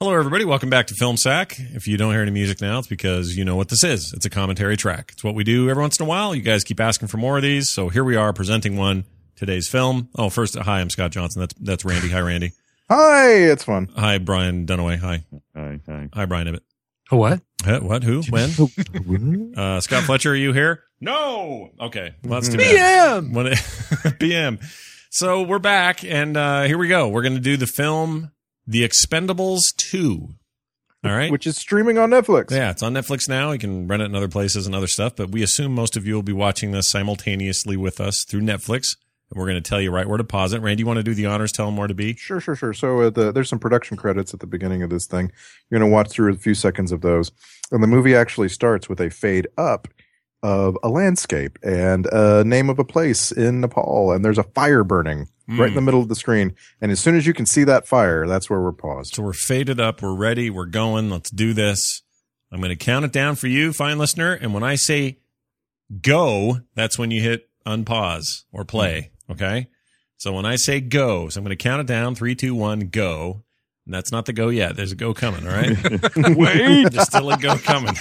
Hello, everybody. Welcome back to Film Sack. If you don't hear any music now, it's because you know what this is. It's a commentary track. It's what we do every once in a while. You guys keep asking for more of these, so here we are presenting one. Today's film. Oh, first, hi, I'm Scott Johnson. That's Randy. Hi, Randy. Hi, it's fun. Hi, Brian Dunaway. Hi. Hi. Hi, Brian Ibbett. What? What? Who? When? Scott Fletcher, are you here? No. Okay. Well, that's too bad. PM. So we're back, and here we go. We're going to do the film The Expendables 2. All right. Which is streaming on Netflix. Yeah, it's on Netflix now. You can rent it in other places and other stuff, but we assume most of you will be watching this simultaneously with us through Netflix. And we're going to tell you right where to pause it. Randy, you want to do the honors? Tell them where to be? Sure. So there's some production credits at the beginning of this thing. You're going to watch through a few seconds of those. And the movie actually starts with a fade up of a landscape and a name of a place in Nepal. And there's a fire burning right in the middle of the screen. And as soon as you can see that fire, that's where we're paused. So we're faded up. We're ready. We're going. Let's do this. I'm going to count it down for you, fine listener. And when I say go, that's when you hit unpause or play. Okay. So when I say go, so I'm going to count it down. 3, 2, 1, go. And that's not the go yet. There's a go coming. All right. Wait. There's still a go coming.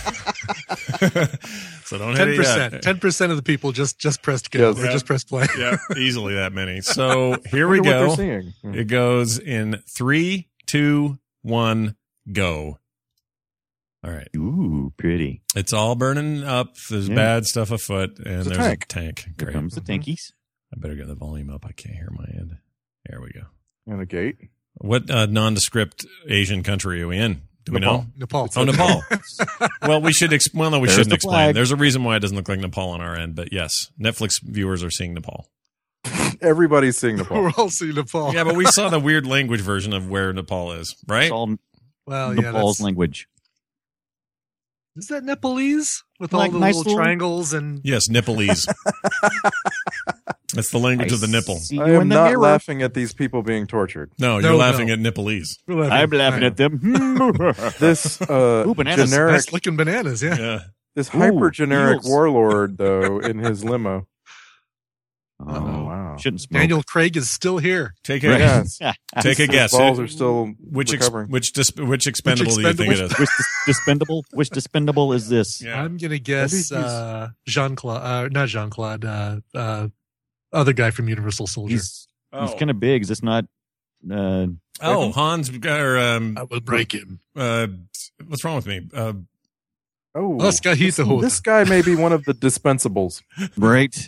So don't hit it yet. 10% of the people just pressed go or just pressed play. Yeah. Easily that many. So here we go. What they're seeing. It goes in 3, 2, 1, go. All right. Ooh, pretty. It's all burning up. There's bad stuff afoot, and there's a tank. Here Great. comes the tankies. I better get the volume up. I can't hear my end. There we go. And a gate. What nondescript Asian country are we in? Do we know? Nepal. Oh, Nepal. Well, we should. Well, no, we There's shouldn't the explain. flag. There's a reason why it doesn't look like Nepal on our end, but yes, Netflix viewers are seeing Nepal. Everybody's seeing Nepal. We're all seeing Nepal. Yeah, but we saw the weird language version of where Nepal is, right? It's all Well, yeah. Nepal's language. Is that Nepalese with Like all the nice little little- triangles and? Yes, Nepalese. That's the language of the nipple. See I you am in the not mirror. laughing at these people being tortured. No, you're No, laughing no. at Nepalese. I'm laughing at them. This Ooh, bananas. generic, Nice looking bananas. Yeah. Yeah. this Ooh, hyper generic eels. warlord though in his limo. Oh, wow. shouldn't smoke. Daniel Craig is still here. Take a Right. Yes. take a His guess. balls are still Which recovering. which expendable do you think it is? Which dispendable is this? Yeah. I'm gonna guess Maybe Jean-Claude. Not Jean-Claude. Other guy from Universal Soldier. He's kind of big. Is this not? Hans or I will break him. what's wrong with me? Oh, Scott Heathwood. this guy may be one of the dispensables. Right.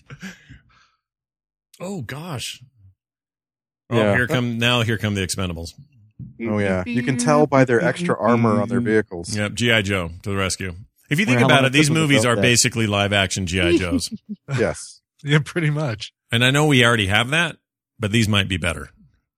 Oh gosh. Oh, Yeah. here come the Expendables. Oh yeah, you can tell by their extra armor on their vehicles. Yep, GI Joe to the rescue. If you think Well, how about long it, these it took movies without are that? basically live action GI Joes. Yes. Yeah, pretty much. And I know we already have that, but these might be better.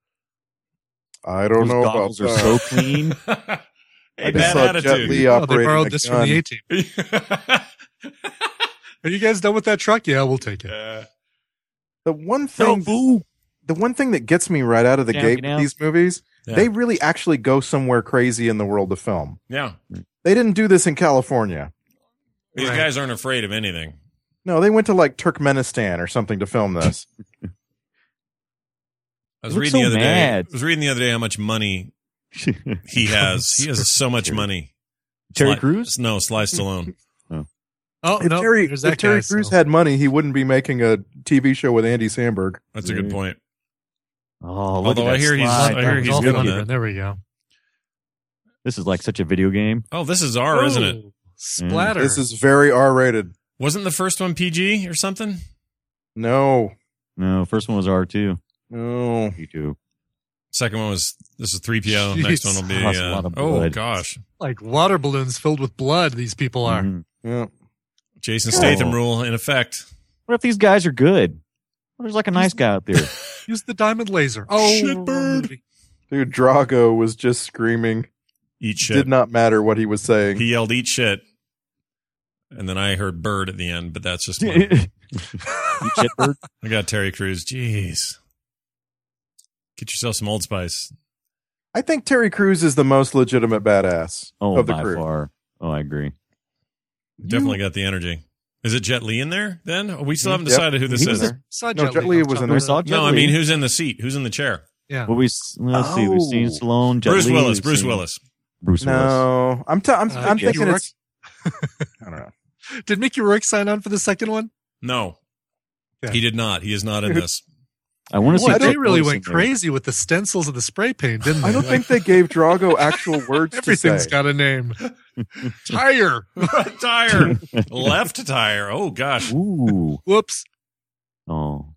I don't Those know about goggles are that. so clean. Hey, I just bad saw Jet attitude. Li Oh, they operating borrowed a this gun. from the A-Team. Are you guys done with that truck? Yeah, we'll take it. The one thing that gets me right out of the Down, gate get with out. these movies, Yeah. they really actually go somewhere crazy in the world of film. Yeah. They didn't do this in California. These Right. guys aren't afraid of anything. No, they went to like Turkmenistan or something to film this. I was You look reading the so other mad. day. I was reading the other day how much money he has. He has so much money. Terry Sly- Crews? No, Sly Stallone. Oh, If no, Terry, there's if that Terry guy, Crews so- had money, he wouldn't be making a TV show with Andy Samberg. That's a good point. Oh, look Although at I that hear he's- slide. I hear he's Dolph good on Lundgren, that. There we go. This is like such a video game. Oh, this is R, isn't it? Oh, Splatter. This is very R-rated. Wasn't the first one PG or something? No, No, first one was R2. no. You too. Second one was this is 3PO. Jeez. Next one will be Oh, that's a lot of oh blood. gosh, like water balloons filled with blood. These people are. Mhm. Yeah. Jason Oh. Statham rule in effect. What if these guys are good? What if there's like a nice guy out there? Use the diamond laser. Oh, Shitbird. Dude, Drago was just screaming. Eat shit. Did not matter what he was saying. He yelled eat shit, and then I heard bird at the end. But that's just You my, shitbird. I got Terry Crews. Jeez, get yourself some Old Spice. I think Terry Crews is the most legitimate badass Oh, of the by crew. far. Oh, I agree. Definitely got the energy. Is it Jet Li in there? Then we still haven't Yep. decided who this He was is. there. Saw No, Jet Li was in We there. saw Jet No, I Li. mean who's in the seat? Who's in the chair? Yeah. Well, let's see. We've seen Oh. Stallone, Jet Bruce Li, Willis. we've Bruce seen- Willis. Bruce Willis. No, I'm Mickey thinking Rourke? it's. I don't know. Did Mickey Rourke sign on for the second one? No, Yeah. he did not. He is not in this. I want to see. Boy, they Chuck really Norris went in there. crazy with the stencils and the spray paint, didn't they? I don't think they gave Drago actual words to everything's say. got a name. Tire. Tire. Left tire. Oh, gosh. Ooh. Whoops. Oh,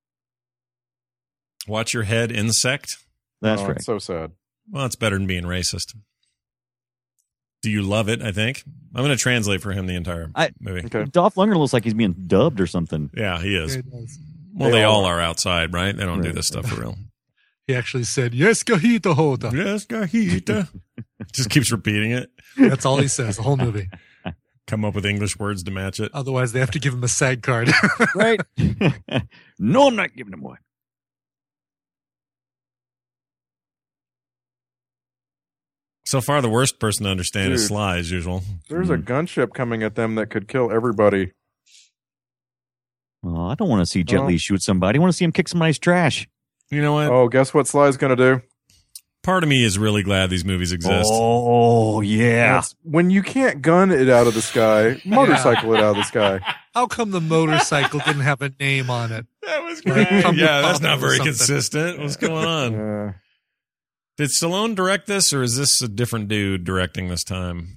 Watch your head, insect. that's Oh, right. it's so sad. Well, it's better than being racist. Do you love it? I think. I'm going to translate for him the entire movie. Okay. Dolph Lundgren looks like he's being dubbed or something. Yeah, he is. It does. Well, They they all all are outside, right? They don't do Right. this stuff for real. He actually said, "Yes, Gahita Hoda." Yes, Gahita. Just keeps repeating it. That's all he says the whole movie. Come up with English words to match it. Otherwise, they have to give him a SAG card. Right? No, I'm not giving him away. So far, the worst person to understand is Dude. Sly, as usual. There's a gunship coming at them that could kill everybody. Oh, I don't want to see Jet Oh. Li shoot somebody. I want to see him kick somebody's trash. You know what? Oh, guess what Sly's going to do? Part of me is really glad these movies exist. Oh, yeah. That's- when you can't gun it out of the sky, motorcycle it out of the sky. How come the motorcycle didn't have a name on it? That was Like, come Yeah, to that's Papa not or very something. consistent. What's going on? Did Stallone direct this, or is this a different dude directing this time?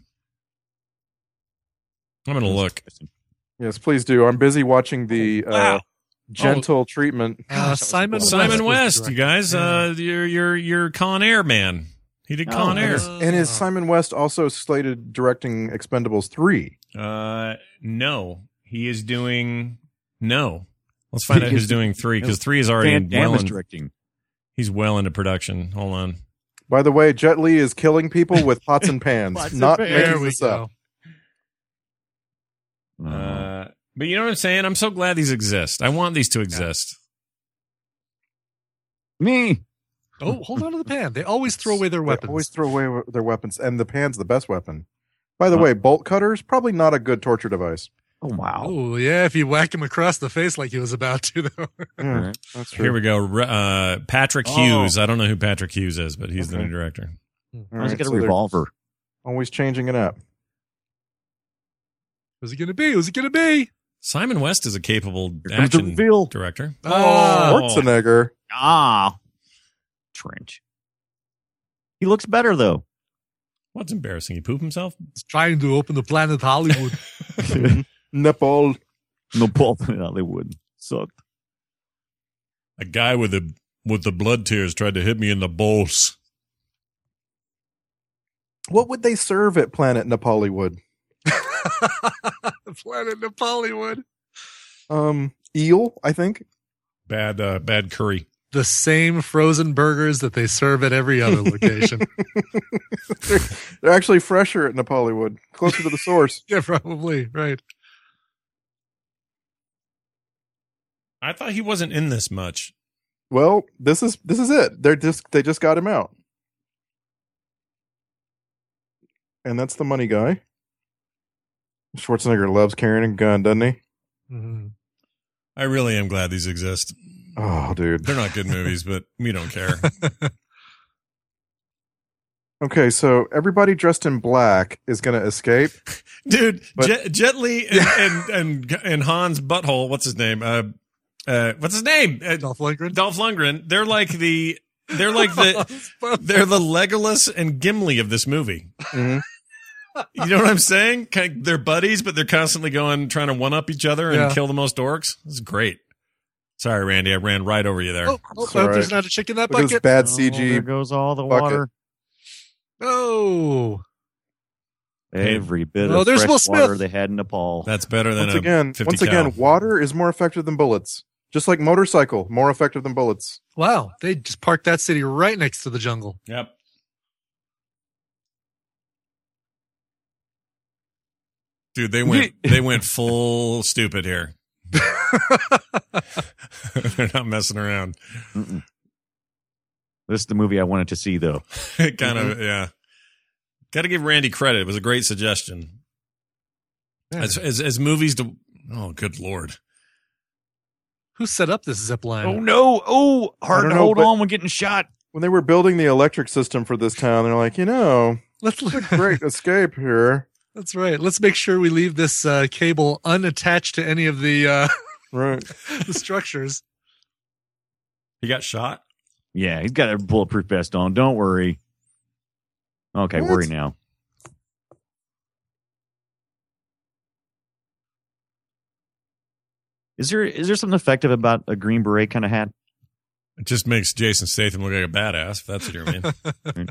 I'm going to look. Yes, please do. I'm busy watching the Wow. gentle treatment. Simon Simon was West, the you guys. director. You're Con Air man. He did Con Oh, Air. And is Simon West also slated directing Expendables 3? No, he is doing no. Let's find out who's doing 3 because 3 is already Van Damme well is in, directing. he's well into production. Hold on. By the way, Jet Li is killing people with pots and pans. Pots and Not pans. There making we this up. go. But you know what I'm saying? I'm so glad these exist. I want these to exist. Me. Oh, hold on to the pan. They always throw away their They weapons. always throw away their weapons, and the pan's the best weapon. By the way, bolt cutters, probably not a good torture device. Oh, wow. Oh, yeah, if you whack him across the face like he was about to, though. Yeah, that's true. Here we go. Patrick Oh. Hughes. I don't know who Patrick Hughes is, but he's the Okay. new director. All Why does he right, get a so they're revolver? always changing it up. Who's it going to be? Who's it going to be? Simon West is a capable Here comes the action reveal. director. Oh. Schwarzenegger. Ah. Trench. He looks better, though. What's embarrassing? He pooped himself? He's trying to open the Planet Hollywood. Nepal. No, Paul Hollywood sucked. A guy with the blood tears tried to hit me in the balls. What would they serve at Planet Nepallywood? Planet Hollywood. Eel, I think. Bad curry. The same frozen burgers that they serve at every other location. They're actually fresher at Nepallywood, closer to the source. Yeah, probably. Right. I thought he wasn't in this much. Well, this is it. They just got him out. And that's the money guy. Schwarzenegger loves carrying a gun, doesn't he? Mhm. I really am glad these exist. Oh, dude. They're not good movies, but we don't care. Okay, so everybody dressed in black is going to escape. Dude, But- Jet Li and Hans Butthole, what's his name? What's his name? Dolph Lundgren. Dolph Lundgren. They're like the Legolas and Gimli of this movie. Mhm. You know what I'm saying? They're buddies, but they're constantly trying to one up each other and Yeah. kill the most orcs. This is great. Sorry, Randy, I ran right over you there. Oh, It's I all hope there's right. not a chick in that Look at this bucket. bad Oh, CG. there goes all the bucket. water. Oh. Every bit Oh, of there's fresh Will Smith. water they had in Nepal. That's better than Once a again, 50 cal. water is more effective than bullets. Just like motorcycle, more effective than bullets. Wow. They just parked that city right next to the jungle. Yep. Dude, they went full stupid here. They're not messing around. Mm-mm. This is the movie I wanted to see, though. Kind of, yeah. Got to give Randy credit. It was a great suggestion. Yeah. As movies to, oh, good Lord. Who set up this zip line? Oh, no. Oh, I hard don't to know, hold but- on when getting shot. When they were building the electric system for this town, they're like, Let's Great escape here. That's right. Let's make sure we leave this cable unattached to any of the Right. the structures. He got shot? Yeah, he's got a bulletproof vest on. Don't worry. Okay, What? worry now. Is there something effective about a green beret kind of hat? It just makes Jason Statham look like a badass, if that's what you mean.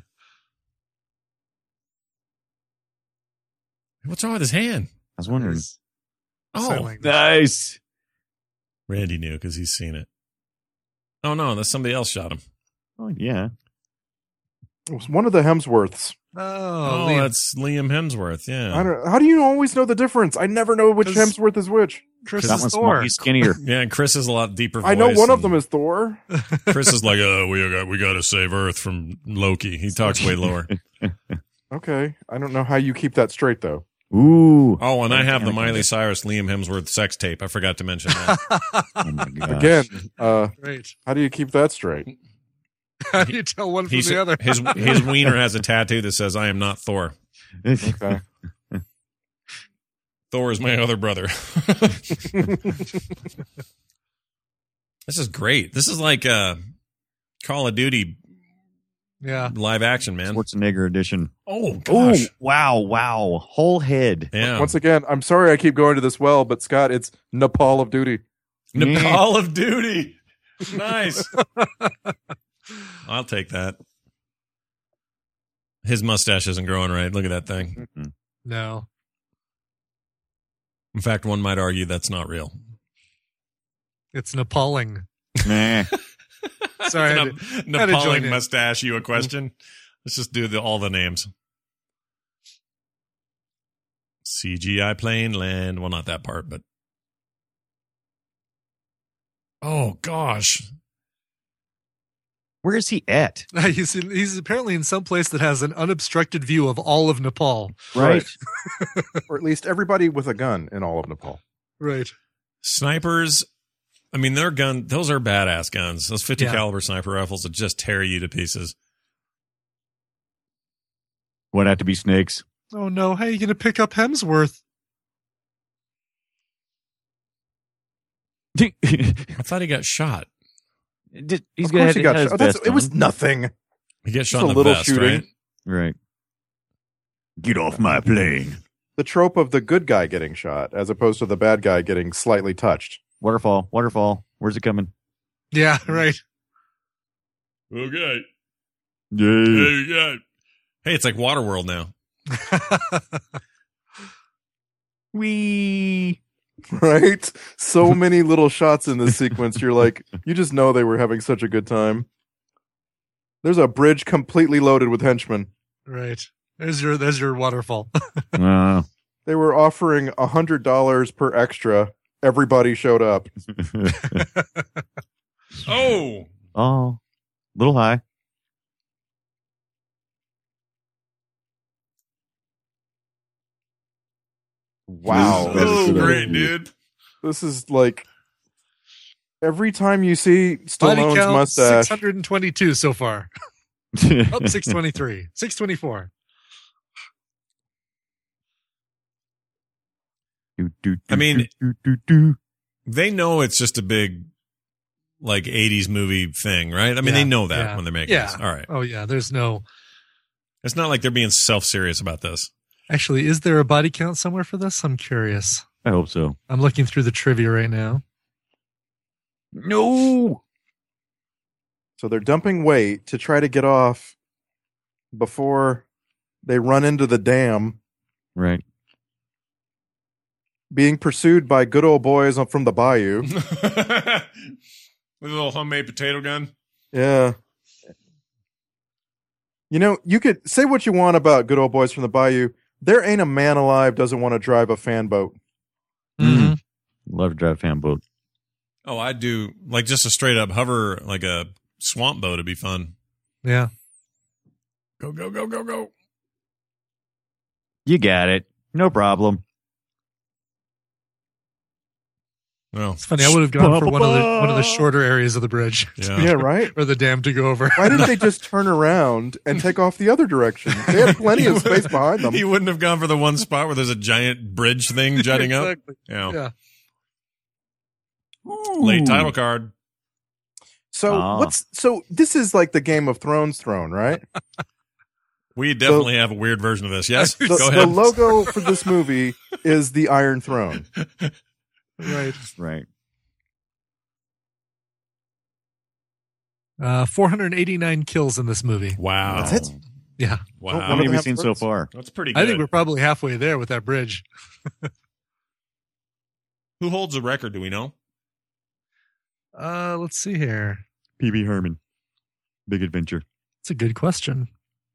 What's wrong with his hand? I was wondering. Sign Oh, language. Nice. Randy knew because he's seen it. Oh, no, that's somebody else shot him. Oh yeah. It was one of the Hemsworths. Oh, Oh, Liam. that's Liam Hemsworth, yeah. How do you always know the difference? I never know which 'Cause- Hemsworth is which. Chris That is one's Thor. small. He's skinnier. Yeah, and Chris is a lot deeper voice. I know one of and them is Thor. Chris is like, we got to save Earth from Loki. He talks way lower. Okay. I don't know how you keep that straight, though. Ooh. Oh, and I have the Miley Cyrus Liam Hemsworth sex tape. I forgot to mention that. Oh my gosh. Again, Great. how do you keep that straight? How do you tell one from He's, the other? his wiener has a tattoo that says, I am not Thor. Okay. Thor is my other brother. This is great. This is like Call of Duty Yeah. live action, man. Schwarzenegger edition. Oh, Oh, gosh. wow. Whole head. Yeah. Once again, I'm sorry I keep going to this well, but Scott, it's Nepal of Duty. Nepal of Duty. Nice. I'll take that. His mustache isn't growing right. Look at that thing. No. In fact, one might argue that's not real. It's Nepaling. Nah. Sorry. I had to join Nepaling in. mustache, you a question? Let's just do all the names. CGI plane land. Well, not that part, but. Oh, gosh. Where is he at? He's apparently in some place that has an unobstructed view of all of Nepal. Right. Or at least everybody with a gun in all of Nepal. Right. Snipers. I mean, those are badass guns. Those 50 Yeah. caliber sniper rifles that just tear you to pieces. Would have to be snakes. Oh no! How are you going to pick up Hemsworth? I thought he got shot. He's Of gonna course have he to got have his shot. vest It was on. nothing. He gets shot Just in a the little vest, shooting. right? Right. Get off my plane. The trope of the good guy getting shot as opposed to the bad guy getting slightly touched. Waterfall. Where's it coming? Yeah. Right. Okay. Yay. Hey, it's like Waterworld now. Wee. Right? So many little shots in this sequence. You're like, you just know they were having such a good time. There's a bridge completely loaded with henchmen. Right. There's your waterfall. They were offering $100 per extra. Everybody showed up. Oh, Oh, little high. Wow. That is oh, good. great, dude. This is like every time you see Body Stallone's count mustache. 622 so far. Up 623. 624. I mean, they know it's just a big, like, 80s movie thing, right? I mean, Yeah, they know that yeah. when they're making Yeah. this. All right. Oh yeah. There's no. It's not like they're being self-serious about this. Actually, is there a body count somewhere for this? I'm curious. I hope so. I'm looking through the trivia right now. No. So they're dumping weight to try to get off before they run into the dam, Right. being pursued by good old boys from the bayou. With a little homemade potato gun. Yeah. You know, you could say what you want about good old boys from the bayou. There ain't a man alive doesn't want to drive a fan boat. Mhm. Love to drive a fan boat. Oh, I do. Like, just a straight up hover, like a swamp boat would be fun. Yeah. Go, go, go, go, go. You got it. No problem. Well, It's funny. I would have gone for one of the shorter areas of the bridge, yeah. Yeah, right? or the dam to go over. Why didn't they just turn around and take off the other direction? They had plenty of space behind them. He wouldn't have gone for the one spot where there's a giant bridge thing jutting up. Exactly. Yeah. Yeah. Late title card. So this is like the Game of Thrones throne, right? We definitely have a weird version of this. Yes. The, Go the ahead. logo for this movie is the Iron Throne. Right. Right. 489 kills in this movie. Wow. That's it? Yeah. Wow. How many have we Half seen so words. far? That's pretty good. I think we're probably halfway there with that bridge. Who holds the record? Do we know? Let's see here. PB Herman. Big Adventure. It's a good question.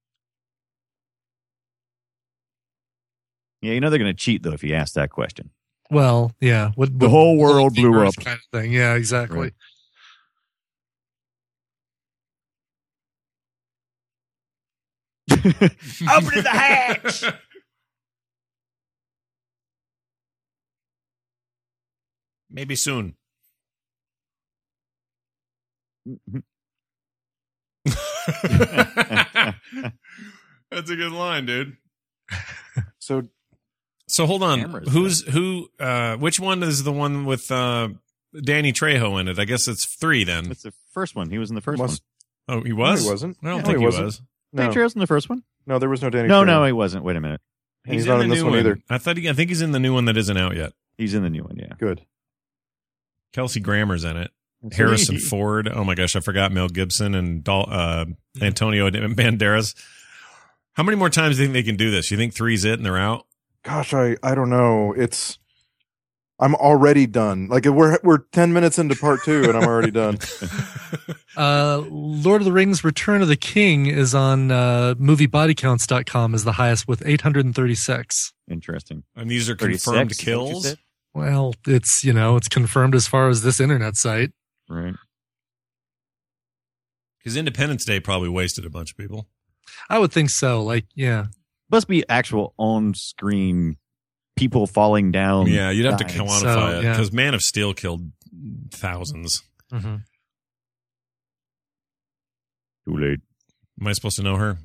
Yeah, you know they're going to cheat, though, if you ask that question. Well, yeah. The whole world blew up. Kind of thing. Yeah, exactly. Right. Open the hatch! Maybe soon. That's a good line, dude. So So hold on. Cameras, Which one is the one with Danny Trejo in it? I guess it's 3 then. That's the first one. He was in the first Must- Oh, he no, was? he wasn't. I don't No, think he wasn't. was. one. No, Danny Trejo's in the first one? no, there was no Danny. No, Trejo. no, he wasn't. Wait a minute. And he's not in the this new one either. I think he's in the new one that isn't out yet. He's in the new one, yeah. Good. Kelsey Grammer's in it. Harrison Ford. Oh my gosh, I forgot Mel Gibson and Antonio Banderas. How many more times do you think they can do this? You think 3's it and they're out? Gosh, I don't know. I'm already done. Like we're 10 minutes into part 2 and I'm already done. Lord of the Rings Return of the King is on moviebodycounts.com is the highest with 836. Interesting. And these are 36, confirmed is that what you kills? said? Well, it's confirmed as far as this internet site. Right. Because Independence Day probably wasted a bunch of people. I would think so. Like, yeah. Must be actual on-screen people falling Oh, down. Yeah, you'd have to dying. quantify So, it. yeah. Because Man of Steel killed thousands. Mm-hmm. Too late. Am I supposed to know her?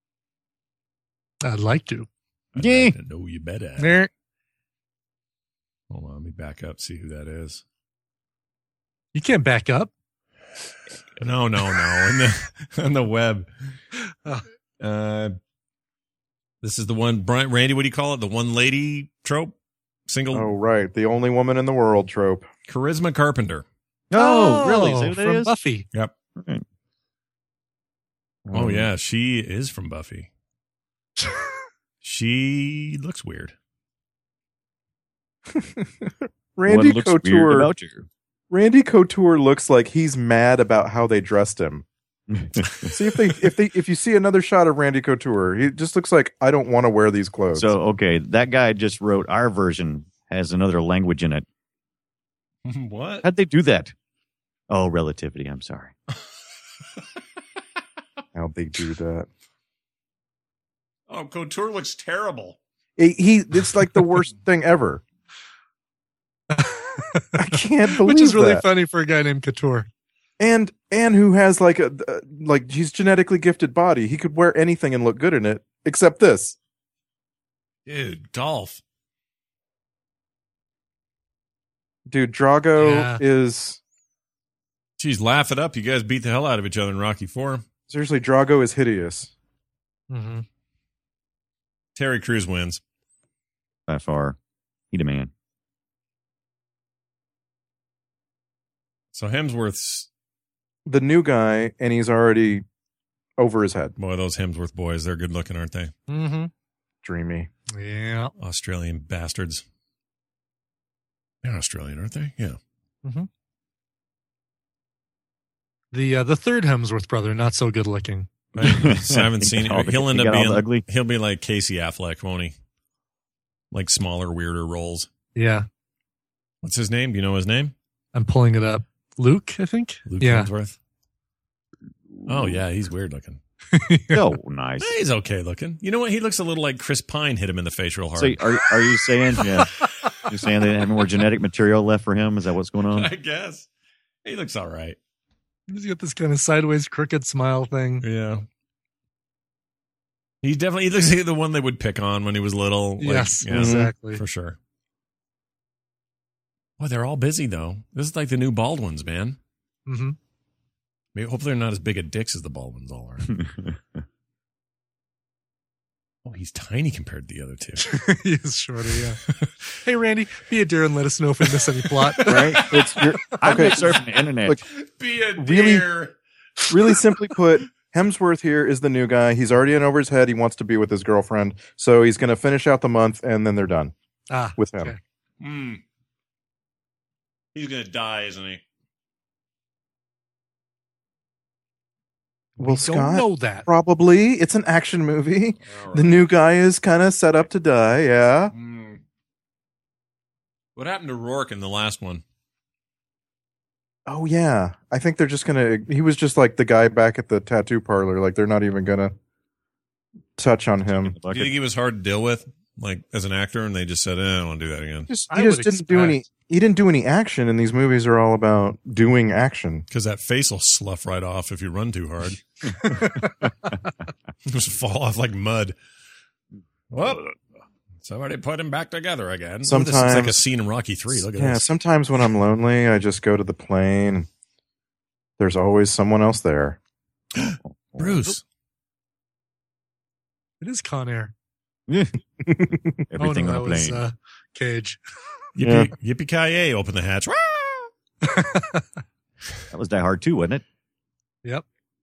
I'd like to. I'd Yeah. like to know you better. There. Hold on, let me back up, see who that is. You can't back up. No. On the web. Oh. This is the one, Randy, what do you call it? The one lady trope? Single Oh, right. The only woman in the world trope. Charisma Carpenter. Oh, really? Is that who that from is? Buffy. Yep. Right. Oh, yeah. She is from Buffy. She looks weird. Randy What looks weird Couture. about you? Randy Couture looks like he's mad about how they dressed him. See if you see another shot of Randy Couture, he just looks like I don't want to wear these clothes. So, okay, that guy just wrote our version has another language in it. What? How'd they do that? Oh, relativity. I'm sorry. How'd they do that? Oh, Couture looks terrible. It's like the worst thing ever. I can't believe Which is really that. funny for a guy named Couture. And who has like he's genetically gifted body. He could wear anything and look good in it except this. Dude, golf. Dude, Drago Yeah. is Jeez, laugh it up. You guys beat the hell out of each other in Rocky 4. seriously, Drago is hideous. Mm-hmm. Terry Crews wins. By far. He the man. So Hemsworth's, The new guy, and he's already over his head. boy, those Hemsworth boys, they're good looking, aren't they? Mm-hmm. Dreamy. Yeah. Australian bastards. They're Australian, aren't they? Yeah. The third Hemsworth brother, not so good looking. I haven't seen All it. the- He'll end he up got all being the ugly. He'll be like Casey Affleck, won't he? Like smaller, weirder roles. Yeah. What's his name? Do you know his name? I'm pulling it up. Luke, I think. Luke Yeah. Hemsworth. Oh yeah, he's weird looking. Oh, nice. He's okay looking. You know what? He looks a little like Chris Pine hit him in the face real hard. So are you saying, yeah, You're saying they have more genetic material left for him? Is that what's going on? I guess he looks all right. He's got this kind of sideways crooked smile thing. Yeah. He looks like the one they would pick on when he was little. Like, Yes, yeah, exactly. for sure. Well, they're all busy though. This is like the new Baldwins, man. Mm-hmm. Maybe hopefully they're not as big a dicks as the Baldwins all are. Oh, he's tiny compared to the other two. He's shorter, yeah. Hey, Randy, be a dear and let us know if we miss any plot. Right? I'm okay. surfing the internet. Look, Be a Really? dear. really simply put, Hemsworth here is the new guy. He's already in over his head. He wants to be with his girlfriend. So he's going to finish out the month and then they're done with him. Okay. He's gonna die, isn't he? Well, Don't Scott, know that. probably. It's an action movie. All The new guy is kind of set up to die. Yeah. What happened to Rourke in the last one? Oh, yeah. I think they're just going to. He was just like the guy back at the tattoo parlor. Like they're not even going to touch on him. Do you think he was hard to deal with, like as an actor, and they just said, "I don't want to do that again"? He just didn't do any. He didn't do any action, and these movies are all about doing action. Because that face will slough right off if you run too hard. Just fall off like mud. Well, somebody put him back together again. Sometimes this is like a scene in Rocky 3. Look at Yeah, this. sometimes when I'm lonely, I just go to the plane. There's always someone else there. Bruce. It is Con Air. Everything that on a plane. was Cage. Yippee-ki-yay, open the hatch. That was Die Hard 2, wasn't it? Yep.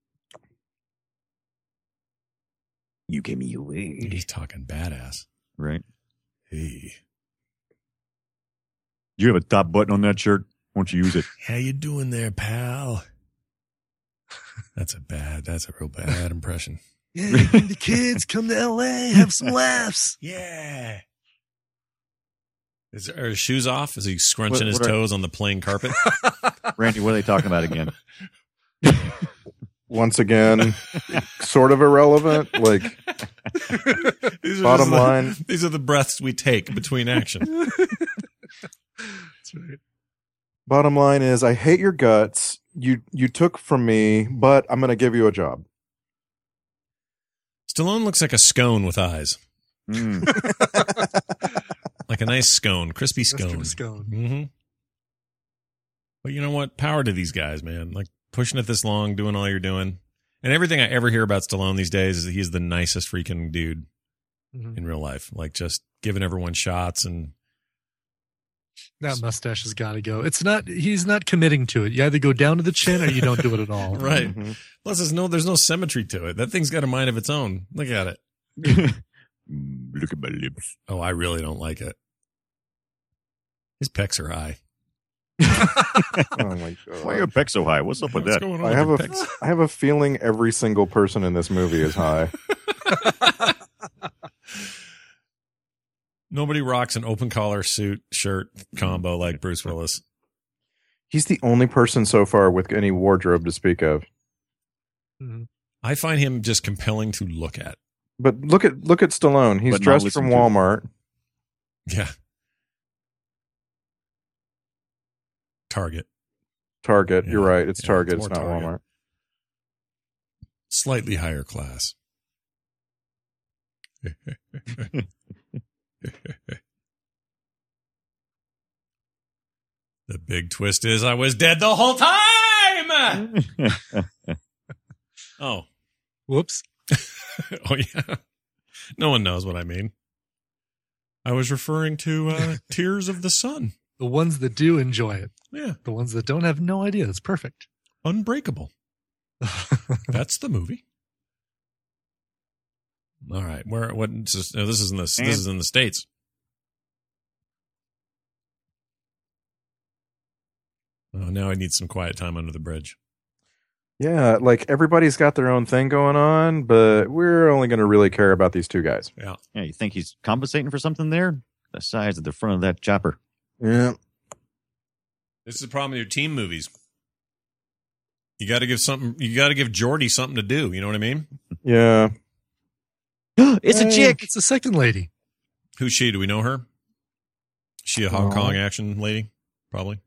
You gave me away. He's talking badass. Right. Hey. Do you have a top button on that shirt? Won't you use it? How you doing there, pal? That's a real bad impression. Yeah, bring the kids, come to LA, have some laughs. Yeah. Are his shoes off? Is he scrunching his What are- toes on the plain carpet? Randy, what are they talking about again? Once again, sort of irrelevant. Like, bottom line. These are the breaths we take between action. That's right. Bottom line is, I hate your guts. You took from me, but I'm going to give you a job. Stallone looks like a scone with eyes. Like a nice scone, crispy scone. Scone. Mm-hmm. But you know what? Power to these guys, man. Like pushing it this long, doing all you're doing. And everything I ever hear about Stallone these days is that he's the nicest freaking dude in real life. Like just giving everyone shots and That mustache has got to go. He's not committing to it. You either go down to the chin or you don't do it at all. right. Mm-hmm. Plus, there's no symmetry to it. That thing's got a mind of its own. Look at it. Look at my lips. Oh, I really don't like it. His pecs are high. Oh my god! Why are your pecs so high? What's up with What's that? going on I with have your a pecs? I have a feeling every single person in this movie is high. Nobody rocks an open collar suit shirt combo like Bruce Willis. He's the only person so far with any wardrobe to speak of. Mhm. I find him just compelling to look at. But look at Stallone. He's But not dressed listen from to. Walmart. Yeah. Target. Target. Yeah. You're right. It's Yeah, Target. it's It's more not Target. Walmart. Slightly higher class. The big twist is I was dead the whole time. Oh. Whoops. Oh, yeah. No one knows what I mean. I was referring to Tears of the Sun. The ones that do enjoy it. Yeah. The ones that don't have no idea. It's perfect. Unbreakable. That's the movie. All right. This is in the States. Oh, now I need some quiet time under the bridge. Yeah, like everybody's got their own thing going on, but we're only going to really care about these two guys. Yeah. Yeah, you think he's compensating for something there? The size of the front of that chopper. Yeah. This is the problem with your team movies. You got to give Jordy something to do. You know what I mean? Yeah. It's a chick. It's the second lady. Who's she? Do we know her? She a Hong Kong action lady? Probably.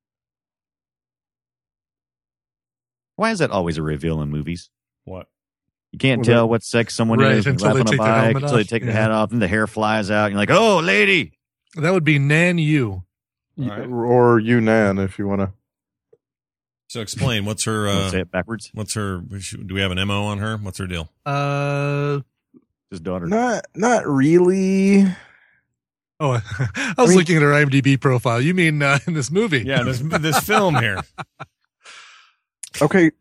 Why is that always a reveal in movies? What? You can't tell what sex someone Right, is until they on a take the bike, helmet until they off. take the hat off and the hair flies out. And you're like, oh, lady. That would be Nan Yu. All right. Or Yunnan, if you want to. So explain, what's her, Let's say it backwards. what's her, do we have an MO on her? What's her deal? His daughter. Not really. Oh, I was looking at her IMDb profile. You mean in this movie? Yeah, this film here. Okay.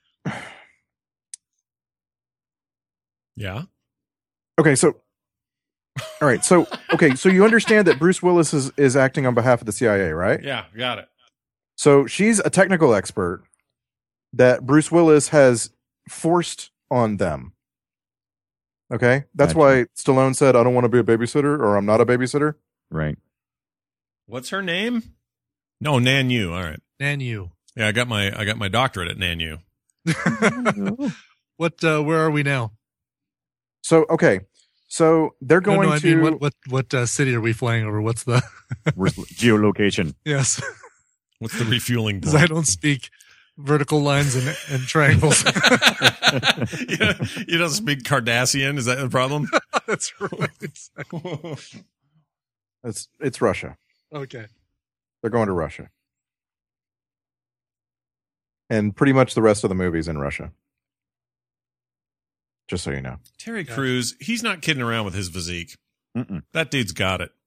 Yeah. Okay, so all right, so you understand that Bruce Willis is acting on behalf of the CIA, right? Yeah, got it. So she's a technical expert that Bruce Willis has forced on them. Okay? That's Gotcha. why Stallone said, I don't want to be a babysitter, or I'm not a babysitter. Right. What's her name? No, Nan Yu. All right. Nan Yu. Yeah, I got my doctorate at Nan Yu. What? Where are we now? So, okay. So they're going I to... mean, what city are we flying over? What's the... Where's geolocation? Yes. What's the refueling Because I point? don't speak vertical lines and triangles. You don't speak Cardassian? Is that the problem? That's right. It's Russia. Okay. They're going to Russia. And pretty much the rest of the movie's in Russia. Just so you know. Terry Crews, he's not kidding around with his physique. Mm-mm. That dude's got it.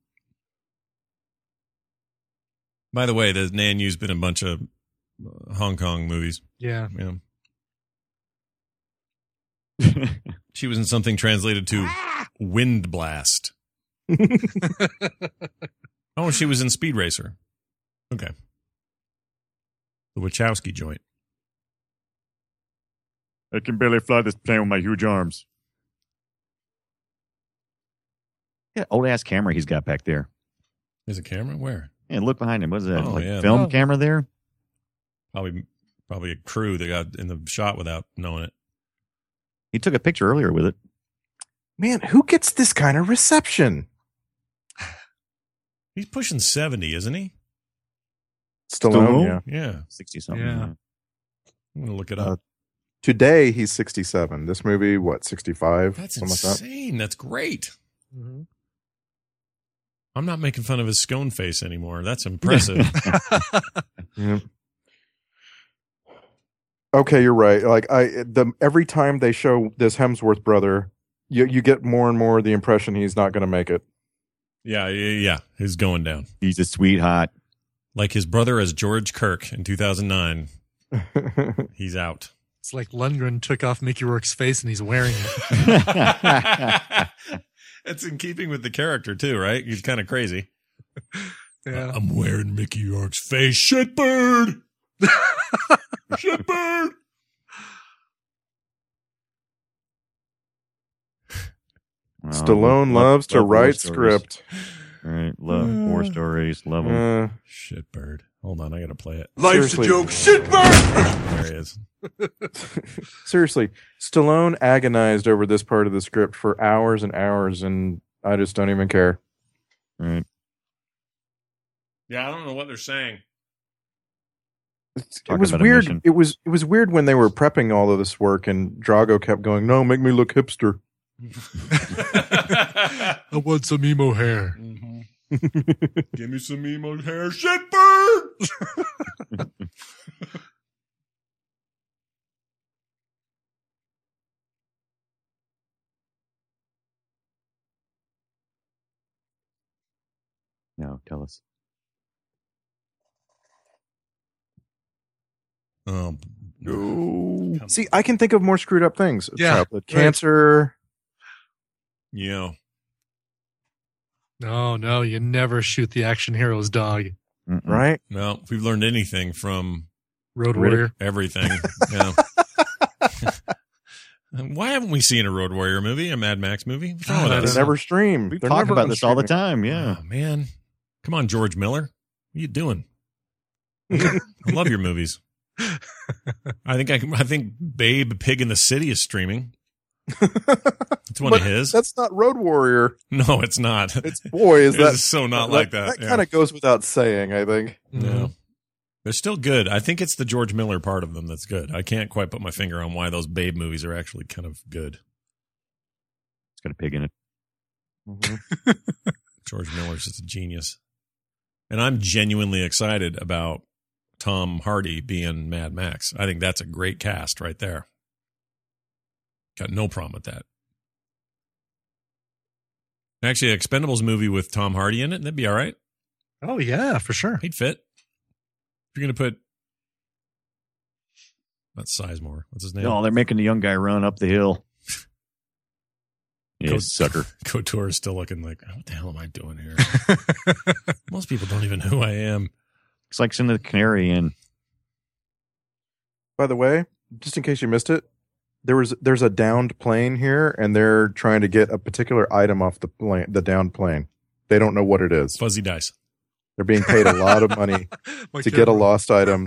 By the way, the Nan Yu's been in a bunch of Hong Kong movies. Yeah. Yeah. She was in something translated to Wind Blast. Oh, she was in Speed Racer. Okay. The Wachowski joint. I can barely fly this plane with my huge arms. Yeah, old ass camera he's got back there. There's a camera? Where? And look behind him. What is that? Oh, yeah. Film Oh. camera there? Probably a crew that got in the shot without knowing it. He took a picture earlier with it. Man, who gets this kind of reception? He's pushing 70, isn't he? Stallone, yeah. Yeah. 60 something. Yeah. I'm going to look it up. Today, he's 67. This movie, what, 65? That's Something like that. insane. That's great. Mhm. I'm not making fun of his scone face anymore. That's impressive. Yeah. Okay, you're right. Like every time they show this Hemsworth brother, you get more and more the impression he's not going to make it. Yeah. He's going down. He's a sweetheart. Like his brother as George Kirk in 2009. He's out. It's like Lundgren took off Mickey Rourke's face and he's wearing it. It's in keeping with the character too, right? He's kind of crazy. Yeah. I'm wearing Mickey Rourke's face. Shitbird! Shitbird! Stallone loves to love war write stories. script. All right. Love war stories. Love them. Shitbird. Hold on, I gotta play it. Life's a joke. There he is. Seriously, Stallone agonized over this part of the script for hours and hours, and I just don't even care. Right. Yeah, I don't know what they're saying. It Talk was about a weird. mission. It was weird when they were prepping all of this work, and Drago kept going, "No, make me look hipster." I want some emo hair. Give me some emo hair. Shitbird! No, tell us. Oh, no. See, I can think of more screwed up things. Yeah, Childhood cancer. Yeah. No, you never shoot the action hero's dog. Mm-mm. Right? Well, if we've learned anything from Road Warrior. everything, yeah. Why haven't we seen a Road Warrior movie, a Mad Max movie? What's wrong with I us? They never stream. We They're talk never about on this all the streaming. time. Yeah. Oh, man. Come on, George Miller. What are you doing? I love your movies. I think Babe Pig in the City is streaming. It's one But of his. That's not Road Warrior. No, it's not. It's boy, is that It's so not like that. That kind of goes without saying, I think. No. They're still good. I think it's the George Miller part of them that's good. I can't quite put my finger on why those Babe movies are actually kind of good. It's got a pig in it. Mm-hmm. George Miller's just a genius. And I'm genuinely excited about Tom Hardy being Mad Max. I think that's a great cast right there. Got no problem with that. Actually, an Expendables movie with Tom Hardy in it, that'd be all right. Oh, yeah, for sure. He'd fit. If you're going to put... That's Sizemore. What's his name? No, they're making the young guy run up the hill. Go- Yeah, sucker. Couture is still looking like, what the hell am I doing here? Most people don't even know who I am. It's like sending the canary in. By the way, just in case you missed it, there's a downed plane here, and they're trying to get a particular item off the downed plane. They don't know what it is. Fuzzy dice. They're being paid a lot of money to get a lost item.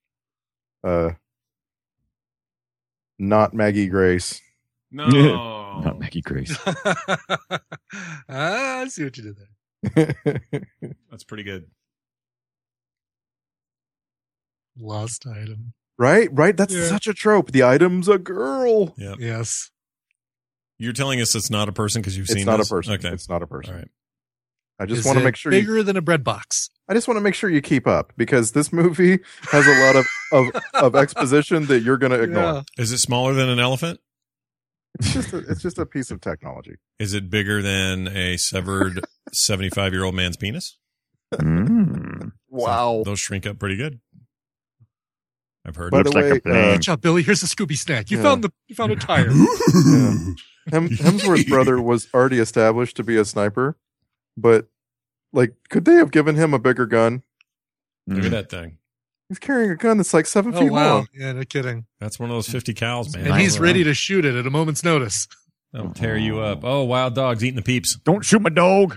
Not Maggie Grace. No. Not Maggie Grace. I see what you did there. That's pretty good. Lost item. Right? That's Yeah. such a trope. The item's a girl. Yeah. Yes. You're telling us it's not a person because you've It's seen not this? a person. Okay. It's not a person. All right. I just Is want to it make sure bigger than a bread box. I just want to make sure you keep up, because this movie has a lot of exposition that you're going to ignore. Yeah. Is it smaller than an elephant? It's just a piece of technology. Is it bigger than a severed 75-year-old man's penis? Mm. Wow. Those shrink up pretty good. I've heard. By the Looks like a way, plane. Good job, Billy. Here's a Scooby snack. You Yeah. found a tire. Hemsworth's brother was already established to be a sniper, but like, could they have given him a bigger gun? Look at that thing. He's carrying a gun that's like 7 Oh, feet wow. long. Yeah, no kidding. That's one of those 50 cals, man. And he's Wow. ready to shoot it at a moment's notice. That'll tear you up. Oh, wild dogs eating the peeps. Don't shoot my dog.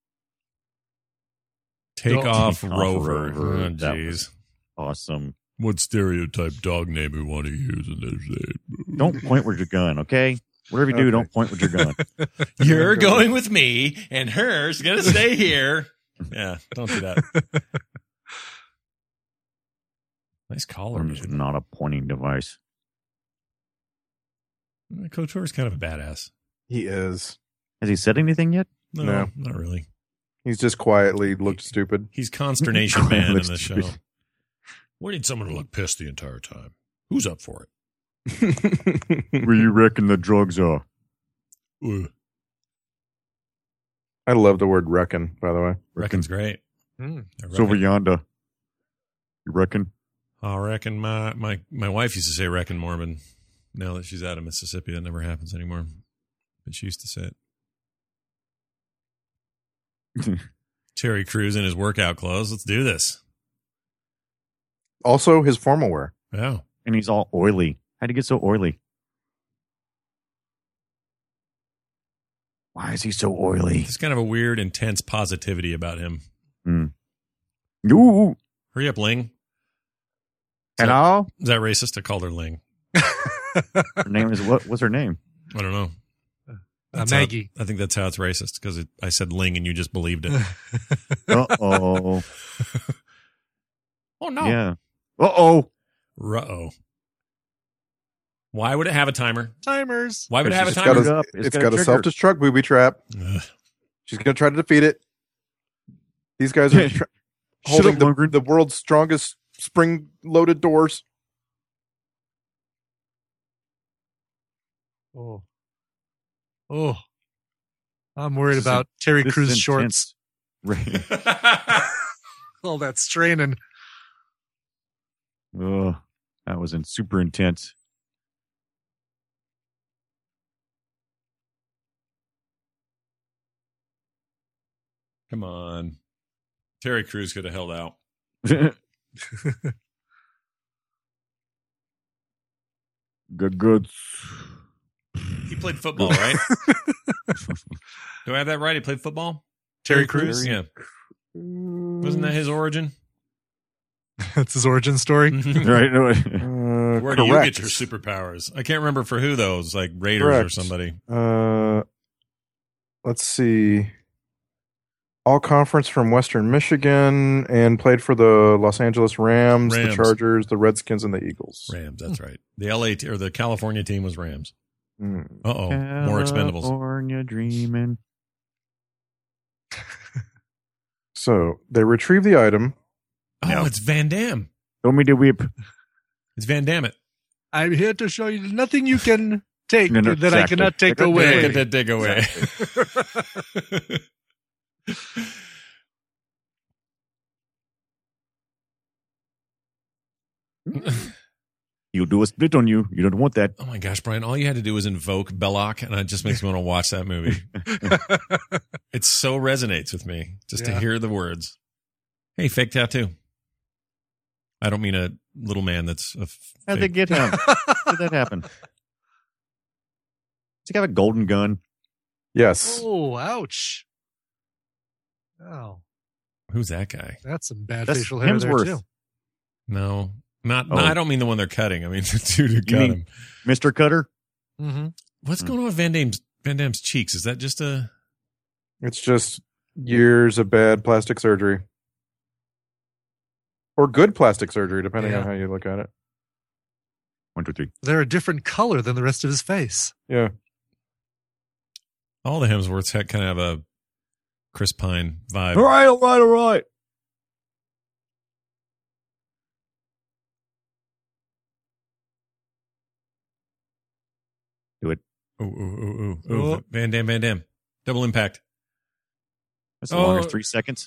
Take Don't- off Take off Rover. Rover. Oh, That jeez. was awesome. What stereotype dog name we want to use in this? Don't point with your gun, okay? Whatever you do, Okay. don't point with your gun. You're going with me, and her's going to stay here. Yeah, don't do that. Nice collar. It's not a pointing device. Couture's kind of a badass. He is. Has he said anything yet? No, No. not really. He's just quietly looked stupid. He's consternation man in Looks the show. stupid. We need someone to look pissed the entire time. Who's up for Where you reckon the drugs are? it? I love the word reckon, by the way. Reckon's great. Hmm. I It's over reckon, yonder. You reckon? I reckon my wife used to say reckon more, but now that she's out of Mississippi, that never happens anymore. But she used to say it. Terry Crews in his workout clothes. Let's do this. Also, his formal wear. Yeah. And he's all oily. How'd he get so oily? Why is he so oily? There's kind of a weird, intense positivity about him. Ooh. Hurry up, Ling. Hello? Is that racist? I called her Ling. Her name is what? What's her name? I don't know. That's how- Maggie. I think that's how it's racist, because I said Ling and you just believed it. Uh-oh. Oh, no. Yeah. Uh-oh. Ruh-oh. Why would it have a timer? Timers. Why would it have a It's It's timer? got Up. a, It's it's got a got a trigger. self-destruct booby trap. Ugh. She's going to try to defeat it. These guys are holding Shut up, Lundgren. the world's strongest spring-loaded doors. Oh. Oh. I'm worried This is- about Terry this Crews is shorts. Right. All that straining. Oh, that was super intense. Come on. Terry Crews could have held out. Good. He played football, right? Do I have that right? He played football? Terry Crews? Yeah. Wasn't that his origin? That's his origin story. Right. No, Where do you correct. get your superpowers? I can't remember for who those, like Raiders Correct. or somebody. Let's see. All conference from Western Michigan and played for the Los Angeles Rams, the Rams. Chargers, the Redskins, and the Eagles. Rams, that's right. The or the California team was Rams. Mm. Uh-oh, more Expendables. California dreaming. So they retrieve the item. Oh, No. it's Van Damme. Told me to whip. It's Van Damme it. I'm here to show you nothing you can take No, no, that I exactly. cannot take Look away. Look at that dig away. You'll do a split on you. You don't want that. Oh my gosh, Brian, all you had to do was invoke Belloc, and it just makes me want to watch that movie. It so resonates with me just to Yeah. hear the words. Hey, fake tattoo. I don't mean a little man that's a How'd they fake. get him? How did that happen? Does he have a golden gun? Yes. Oh, ouch. Oh, Who's that guy? that's some bad That's facial hair Hemsworth. there, too. No, not. Oh. No, I don't mean the one they're cutting. I mean the dude who cut mean- him. Mr. Cutter? Mm-hmm. What's going on with Van Damme's cheeks? Is that just a? It's just years of bad plastic surgery. Or good plastic surgery, depending Yeah. on how you look at it. 1, 2, 3. They're a different color than the rest of his face. Yeah. All the Hemsworths had kind of a Chris Pine vibe. All right. Do it. Ooh. Oh. Van Damme. Double impact. That's the longest Oh. 3 seconds.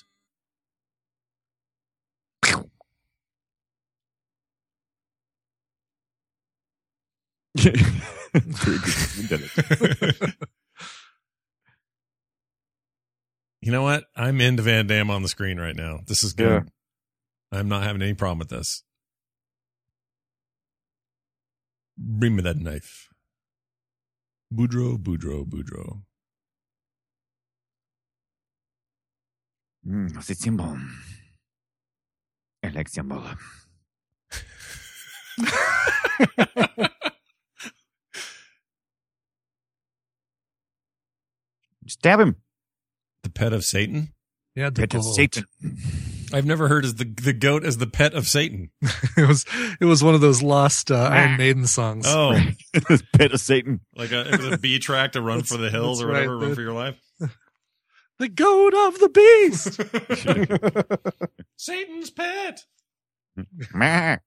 We did it. You know what? I'm into Van Damme on the screen right now. This is good. Yeah. I'm not having any problem with this. Bring me that knife. Boudreaux. C'est symbol. I like symbol. Stab him. The pet of Satan? Yeah, the Pet of goat. Satan. I've never heard as the goat as the pet of Satan. It was one of those lost Iron Maiden songs. Oh, Pet of Satan. like a B track to run for the hills that's or whatever, right. run for your life. The goat of the beast. Satan's pet. Meh.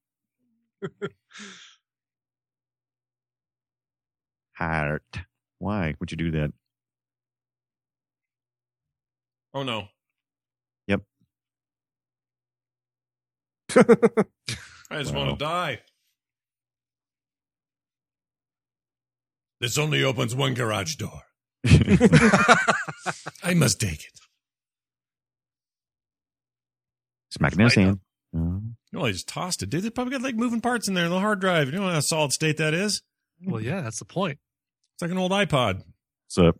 Heart. Why would you do that? Oh no. Yep. I just Wow. want to die. This only opens one garage door. I must take it. Smack it in his hand. No, I just tossed it. Dude, they probably got like moving parts in there, the hard drive. You know what a solid state that is? Well, yeah, that's the point. It's like an old iPod. What's up?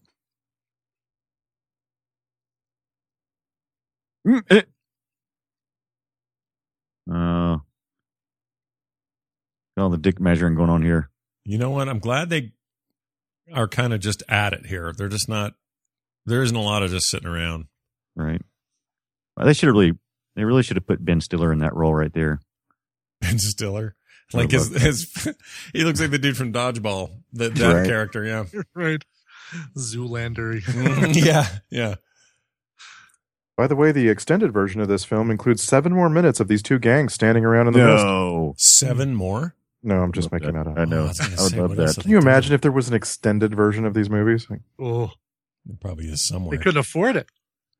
All the dick measuring going on here. You know what? I'm glad they are kind of just at it here. They're just not, there isn't a lot of just sitting around. Right. Well, they really should have put Ben Stiller in that role right there. Ben Stiller. Like I his he looks like the dude from Dodgeball. That Right. character, yeah. Right. Zoolander. Yeah. By the way, the extended version of this film includes 7 more minutes of these two gangs standing around in the mist. No. 7 more? No, I'm just making that up. I know. Oh, I was gonna I would say, love what else that. did Can you they do? imagine if there was an extended version of these movies? Oh, There probably is they somewhere. couldn't afford it.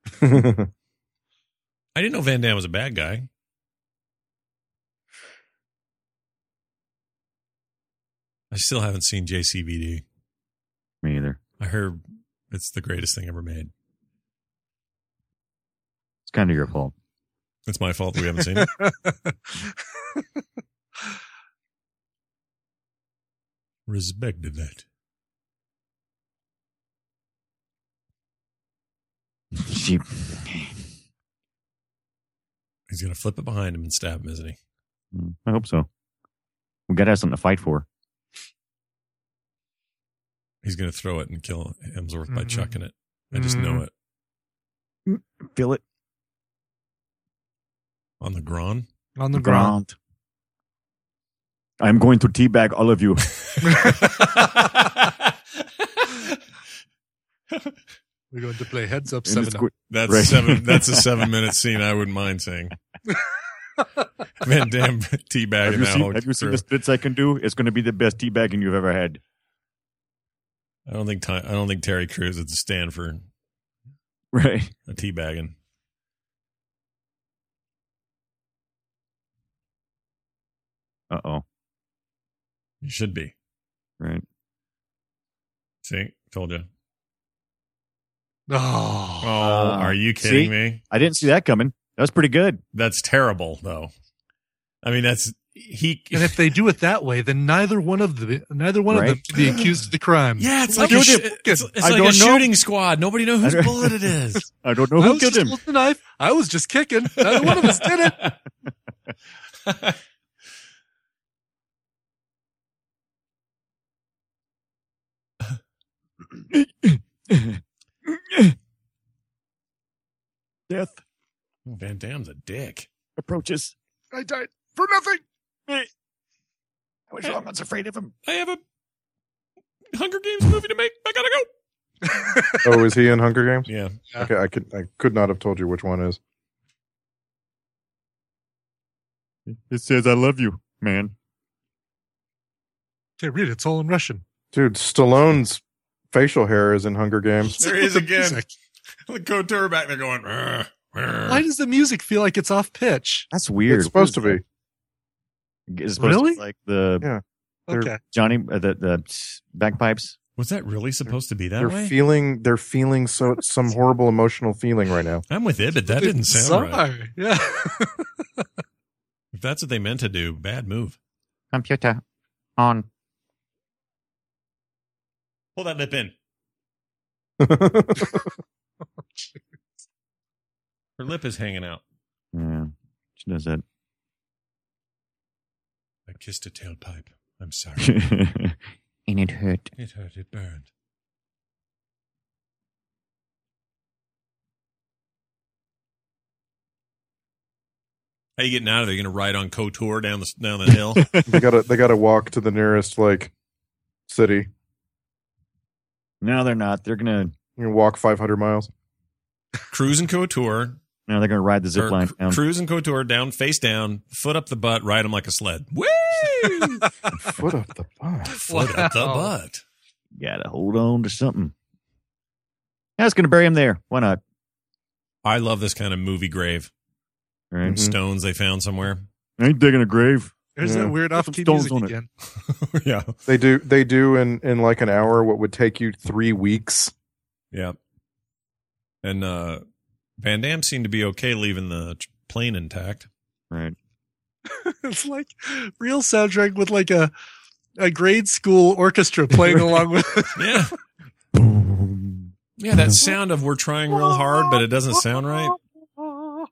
I didn't know Van Damme was a bad guy. I still haven't seen JCVD. Me either. I heard it's the greatest thing ever made. It's kind of your fault. It's my fault that we haven't seen it. Respect to that. Sheep. He's going to flip it behind him and stab him, isn't he? I hope so. We got to have something to fight for. He's going to throw it and kill Hemsworth by Mhm. chucking it. I just know it. Feel it. On the ground. On the ground. I'm going to teabag all of you. We're going to play heads up In the 7 up. That's Right. That's a 7-minute scene I wouldn't mind seeing. Van Damme teabagging that whole Have you seen crew. the splits I can do? It's going to be the best teabagging you've ever had. I don't think Terry Crews would stand for Right. a teabagging. Uh-oh. You should be. Right. See, told you. Oh. Oh, are you kidding see? me? I didn't see that coming. That was pretty good. That's terrible, though. I mean, that's he. And if they do it that way, then neither one of them Right. can be accused of the crime. Yeah, it's Why like a, would you- it's I like a don't know. shooting squad. Nobody knows whose I don't- bullet it is. I don't know I who was killed just him. holding the knife. I was just kicking. Neither one of us did it. Death Van Damme's a dick. approaches. I died for nothing. I was wrong. I was afraid of him. I have a Hunger Games movie to make. I gotta go. Oh, is he in Hunger Games? Yeah. Okay, I could not have told you which one is. It says, I love you, man. Okay, read it. It's all in Russian. Dude, Stallone's facial hair is in Hunger Games. There he is The again. music. The couture back there going. "Rrr, rrr." Why does the music feel like it's off pitch? That's weird. It's supposed to be. It's supposed Really? to be like the Yeah. They're- Okay. Johnny, the bagpipes. Was that really supposed to be that They're way? feeling some horrible emotional feeling right now. I'm with it, but that didn't sound right. Yeah. If that's what they meant to do, bad move. Computer on. Pull that lip in. Her lip is hanging out. Yeah, she does that. I kissed a tailpipe. I'm sorry. And it hurt. It hurt. It burned. How you getting out of there? You going to ride on Kotor down the hill? they gotta walk to the nearest like city. No, they're not. They're gonna. You can walk 500 miles. Cruising Kotor. No, they're gonna ride the zip line down. Cruising Kotor down, face down, foot up the butt, ride him like a sled. Woo! Foot up the butt. Foot up the Wow. butt. Gotta hold on to something. Yeah, it's gonna bury him there. Why not? I love this kind of movie grave. Right? Mhm. Stones they found somewhere. I ain't digging a grave. There's Yeah. that weird off-key Stones music on it. again. Yeah. They do in like an hour what would take you 3 weeks. Yeah. And Van Damme seemed to be okay leaving the plane intact. Right. It's like real soundtrack with like a grade school orchestra playing along with it. Yeah. Yeah, that sound of we're trying real hard, but it doesn't sound right. Oh,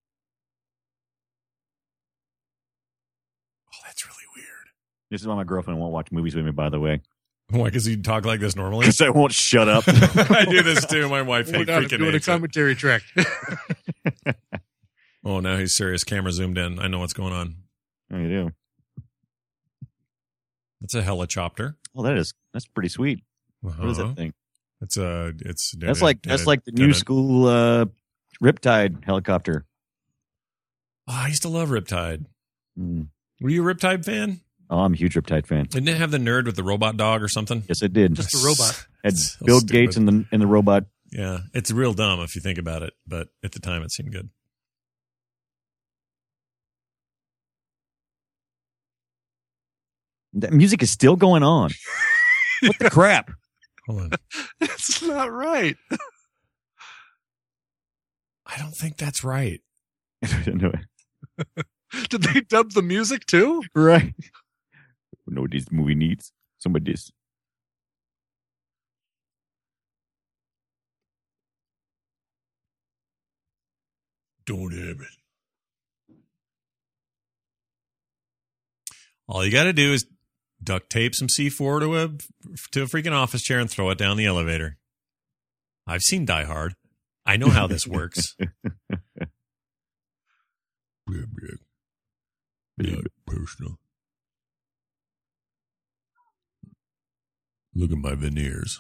that's really weird. This is why my girlfriend won't watch movies with me, by the way. Why? Because you talk like this normally? Because I won't shut up. I do this too. My wife We're hates not freaking doing a hates it. commentary track. Oh, now he's serious. Camera zoomed in. I know what's going on. Oh, you do. It's a helicopter. Oh, that's pretty sweet. What is Uh-huh. that thing? It's That's like the new school Riptide helicopter. Oh, I used to love Riptide. Mm. Were you a Riptide fan? Oh, I'm a huge Riptide fan. Didn't it have the nerd with the robot dog or something? Yes, it did. Just a robot. Had So Bill stupid. Gates and the robot. Yeah, it's real dumb if you think about it, but at the time it seemed good. That music is still going on. What the crap? Hold on. It's not right. I don't think that's right. No, Did they dub the music too? right. You know what this movie needs? Somebody this. Don't have it. All you got to do is duct tape some C4 to a freaking office chair and throw it down the elevator. I've seen Die Hard. I know how this works. Not personal. Look at my veneers.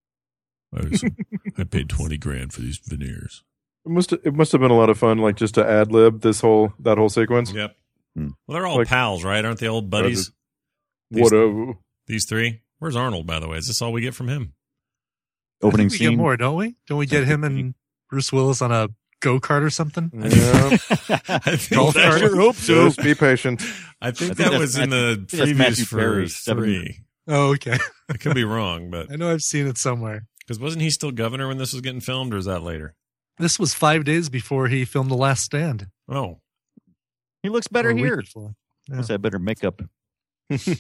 I paid $20,000 for these veneers. It must have been a lot of fun, like just to ad lib that whole sequence. Yep. Well, they're all pals, right? Aren't they old buddies? Whatever. These three. Where's Arnold, by the way? Is this all we get from him? Opening I think we get scene. more, don't we? Don't we get him and Bruce Willis on a go-kart or something? Yeah. I think Golf that- cart? Sure hope so. Just be patient. I think I think that that's- was in the that's previews Matthew for Perry, 3. Oh, okay. I could be wrong, but I know I've seen it somewhere. because wasn't he still governor when this was getting filmed, or is that later? This was 5 days before he filmed The Last Stand. Oh, He looks better Or a week here. before. Yeah. What's that better makeup? What's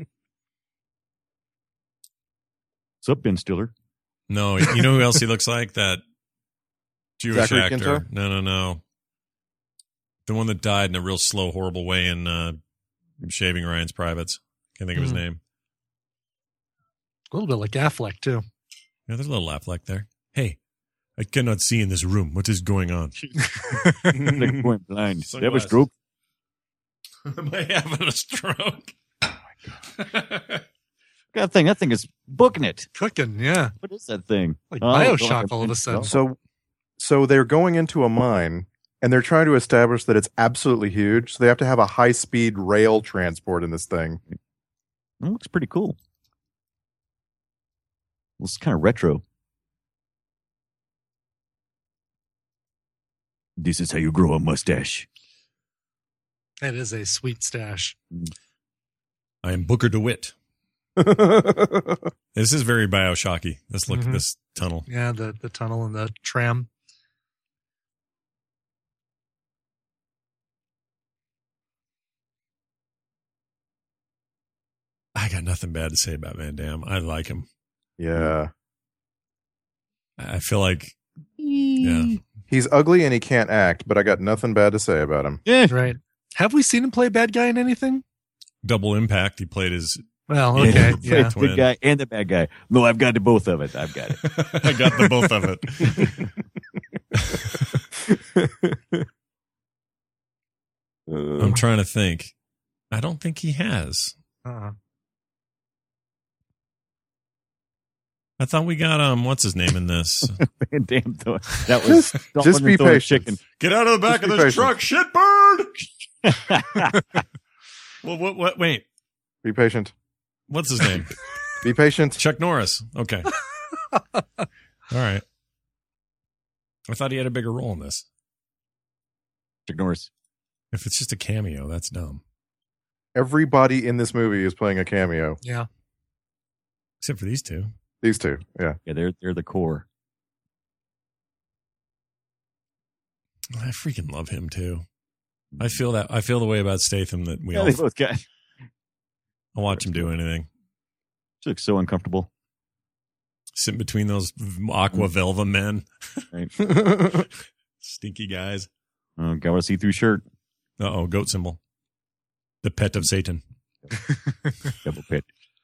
up, Ben Stiller? no. You know who else he looks like? That Jewish Zachary actor. Quinto? No. The one that died in a real slow, horrible way in Shaving Ryan's Privates. Can't think of his name. A little bit like Affleck, too. Yeah, there's a little Affleck there. Hey, I cannot see in this room. What is going on? Like going blind. Did you have a Sunglasses. stroke? Am I having a stroke? That thing is booking it. Cooking, yeah. What is that thing? Like Oh, Bioshock go all of a ahead. sudden. So they're going into a mine and they're trying to establish that it's absolutely huge. So they have to have a high speed rail transport in this thing. It looks pretty cool. It's kind of retro. This is how you grow a mustache. That is a sweet stash. I am Booker DeWitt. This is very Bioshocky. This look, Mhm. this tunnel. Yeah, the tunnel and the tram. I got nothing bad to say about Van Damme. I like him. Yeah. I feel like, yeah. He's ugly and he can't act, but I got nothing bad to say about him. Yeah. Right. Have we seen him play bad guy in anything? Double Impact. He played his. Well, okay. Yeah. Yeah. The good guy and the bad guy. No, I've got the both of it. I've got it. I got the both of it. I'm trying to think. I don't think he has. Uh-uh. I thought we got what's his name in this? Van Damme, though. That was Just be throwing a patient. chicken. Get out of the back Just of be this patient. truck, shitbird! Well, what? Wait, Be patient. what's his name? Be patient. Chuck Norris. Okay. All right. I thought he had a bigger role in this. Chuck Norris. If it's just a cameo, that's dumb. Everybody in this movie is playing a cameo. Yeah. Except for these two. These two. Yeah. Yeah, they're the core. I freaking love him too. I feel the way about Statham that we Yeah, all. they both got. I'll watch him do anything. She looks so uncomfortable. Sitting between those aqua velva men, Right? stinky guys. Oh, got a see-through shirt. Oh, goat symbol. The pet of Satan. Double pit.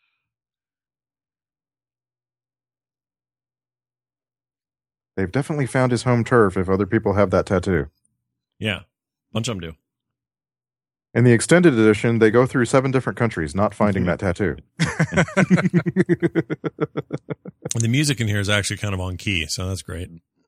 They've definitely found his home turf if other people have that tattoo. Yeah, bunch of them do. In the extended edition, they go through 7 different countries not finding that tattoo. And the music in here is actually kind of on key, so that's great.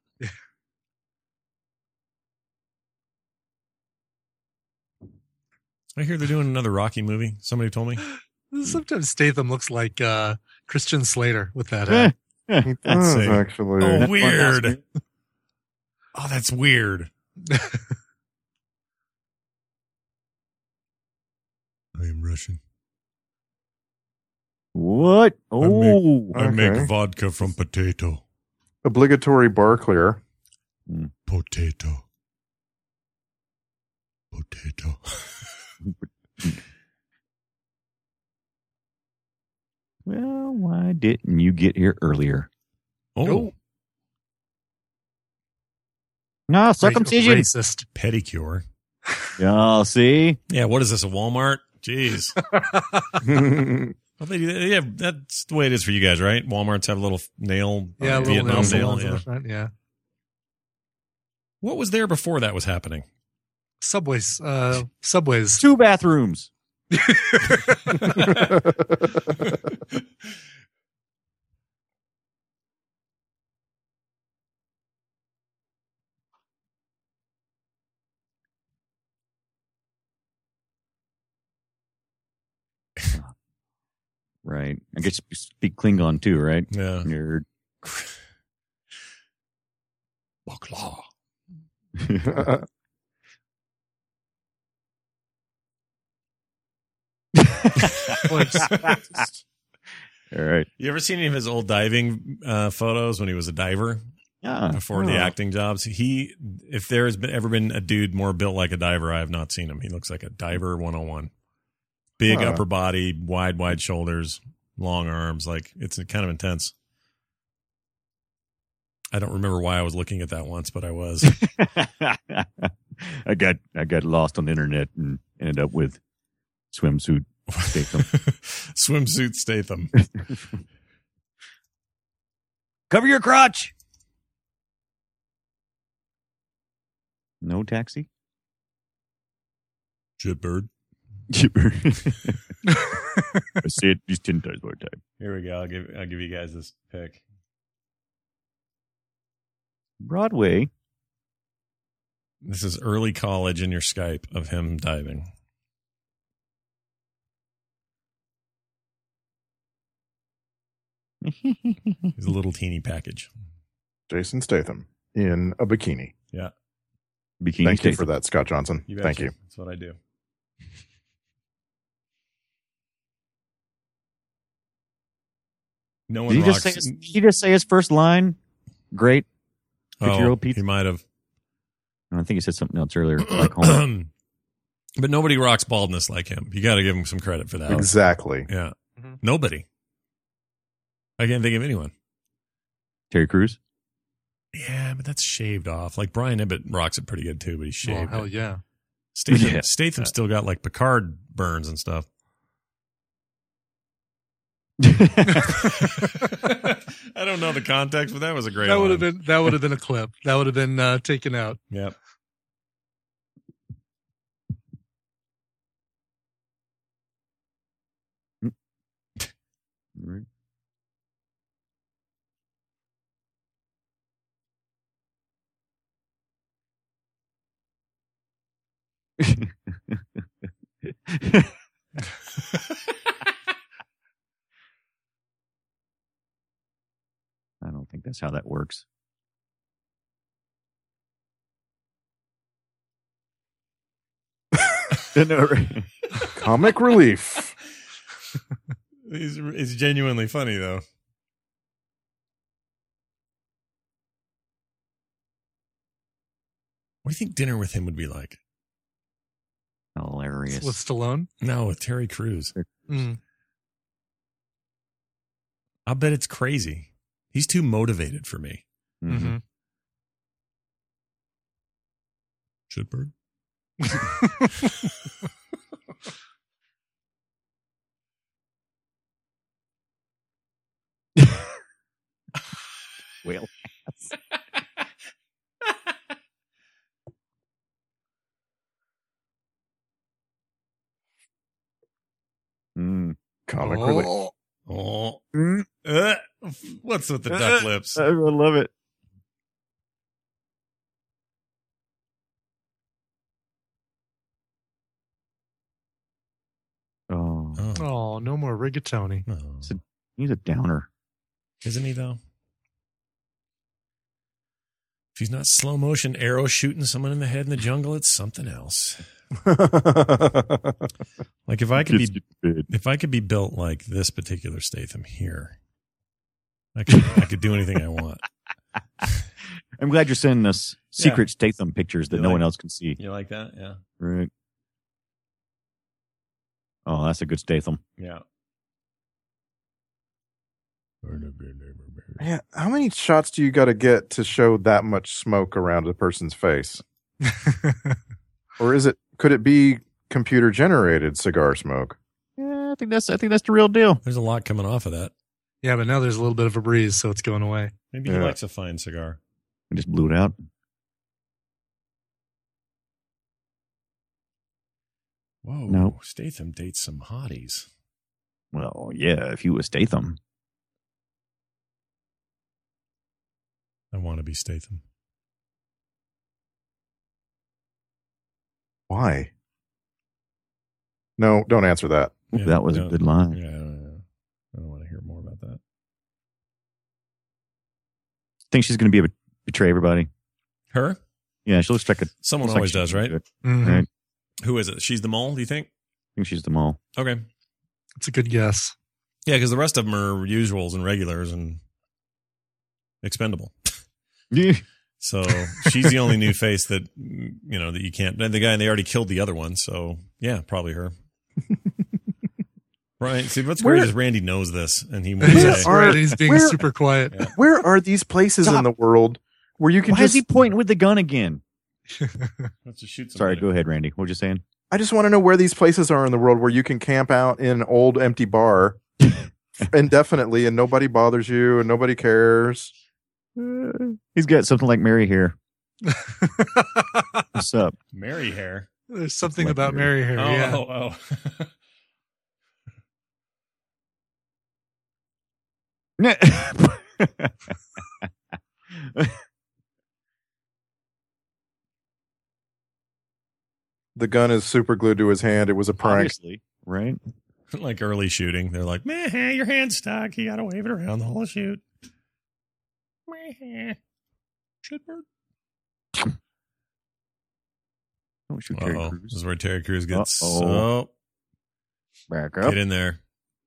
I hear they're doing another Rocky movie. Somebody told me. Sometimes Statham looks like Christian Slater with that Eh, hat. He Let's does, see. actually. Oh, That's weird. Oh, that's weird. I am Russian. What? Oh, I Okay. make vodka from potato. Obligatory bar clear. Potato. Potato. well, why didn't you get here earlier? Oh, No, circumcision. Racist. pedicure. Y'all see? Yeah, what is this, a Walmart? Jeez. Well, yeah, that's the way it is for you guys, right? Walmarts have a little nail, Yeah, little Vietnam nail nail. salons in Yeah. the front, yeah. What was there before that was happening? Subways. 2 bathrooms. Right. I guess you speak Klingon too, right? Yeah. Nerd. Baklaw. All right. You ever seen any of his old diving photos when he was a diver Yeah. before the acting jobs? If there's ever been a dude more built like a diver, I have not seen him. He looks like a diver 101. Big Huh. upper body, wide shoulders, long arms. Like, it's kind of intense. I don't remember why I was looking at that once, but I was. I got lost on the internet and ended up with swimsuit Statham. Swimsuit Statham. Cover your crotch. No taxi. Shitbird. I say it just 10 times more time. Here we go. I'll give you guys this pic. Broadway. This is early college in your Skype of him diving. He's a little teeny package. Jason Statham in a bikini. Yeah. Bikini Thank you Statham. for that, Scott Johnson. You Thank betcha. you. That's what I do. No one Did rocks. he just say his first line? Great. 50-year-old pizza. He might have. I think he said something else earlier. Like home. But nobody rocks baldness like him. You got to give him some credit for that. Exactly. Yeah. Mhm. Nobody. I can't think of anyone. Terry Crews. Yeah, but that's shaved off. Like Brian Ibbett rocks it pretty good too, but he's Well, shaved. hell yeah. Statham, Yeah. Statham still got like Picard burns and stuff. I don't know the context, but that was a great. That would have line. been a clip. That would have been taken out. Yep. Right. I don't think that's how that works. No, right. Comic relief. It's genuinely funny though. What do you think dinner with him would be like? Hilarious. With Stallone. No, with Terry Crews. Mm. I bet it's crazy. He's too motivated for me. Mhm. Shitbird. Whale. Mm. Comic relief. Oh, Oh. Mm. What's with the duck lips? I love it. Oh, Oh. oh, no more rigatoni. Oh. he's a downer. Isn't he though? If he's not slow motion arrow shooting someone in the head in the jungle, it's something else. Like if I could be built like this particular Statham here, I could do anything I want. I'm glad you're sending us secret Statham pictures that You no like- one else can see. You like that? Yeah. Right. Oh, that's a good Statham. Yeah. Man, how many shots do you got to get to show that much smoke around a person's face? Or could it be computer generated cigar smoke. Yeah, I think that's the real deal. There's a lot coming off of that. Yeah, but now there's a little bit of a breeze, so it's going away. Maybe he Yeah. likes a fine cigar. I just blew it out. Whoa. No. Statham dates some hotties. Well, yeah, if you was Statham. I want to be Statham. Why? No, don't answer that. Yeah, That was a no. good line. Yeah, I don't want to hear more about that. Think she's going to be betray everybody. Her? Yeah, she looks like a. Someone looks like always she's does, right? good. Mhm. Right. Who is it? She's the mole, do you think? I think she's the mole. Okay. It's a good guess. Yeah, because the rest of them are usuals and regulars and expendable. Yeah. So she's the only new face that, you know, that you can't. The guy, they already killed the other one. So yeah, probably her. Right. See, what's great is Randy knows this and he won't Where say. are- Right, he's being where- super quiet. Yeah. Where are these places Stop. in the world where you can Why just? is he pointing with the gun again? Let's just shoot Sorry, somebody. go ahead, Randy. What were you saying? I just want to know where these places are in the world where you can camp out in an old empty bar indefinitely and nobody bothers you and nobody cares. He's got something like Mary here. What's up? Mary hair. There's something Like about Mary. Mary here. Oh, Yeah. oh. The gun is super glued to his hand. It was a prank. Obviously, right? Like early shooting. They're like, meh, your hand's stuck. You got to wave it around the whole shoot. Meh. Shitbird. Don't shoot Terry Uh-oh. Crews. This is where Terry Crews gets. Uh-oh. Oh, Back up. get in there.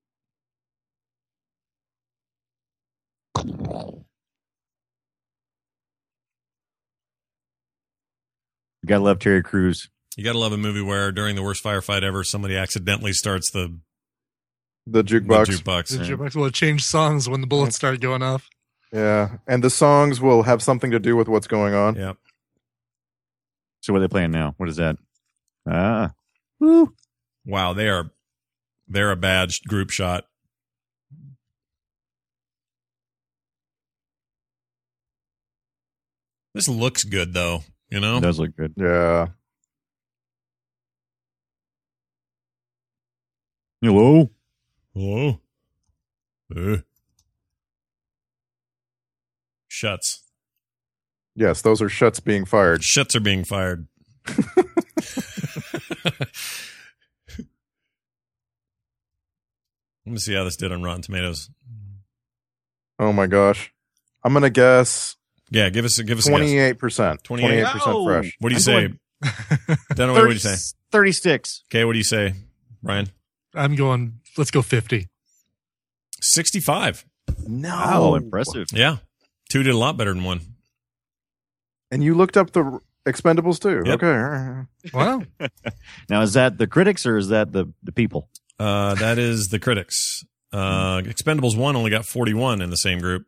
You gotta love Terry Crews. You got to love a movie where during the worst firefight ever, somebody accidentally starts the Jukebox. jukebox. The jukebox will change songs when the bullets start going off. Yeah. And the songs will have something to do with what's going on. Yeah. So what are they playing now? What is that? Ah. Woo. Wow, they're a bad group shot. This looks good though, you know? It does look good. Yeah. Hello? Hello? Shuts. Yes, those are shots being fired. Shuts are being fired. Let me see how this did on Rotten Tomatoes. Oh my gosh. I'm going to guess Yeah, give us a guess. 28%. 28? 28% fresh. What do you I'm say? going- Dunaway, what do you say? 36. Okay, what do you say, Ryan? I'm going, let's go 50. 65. No. Wow, impressive. Yeah. 2 did a lot better than 1. And you looked up the Expendables too. Yep. Okay. Wow. Now, is that the critics or is that the people? That is the critics. Expendables 1 only got 41 in the same group.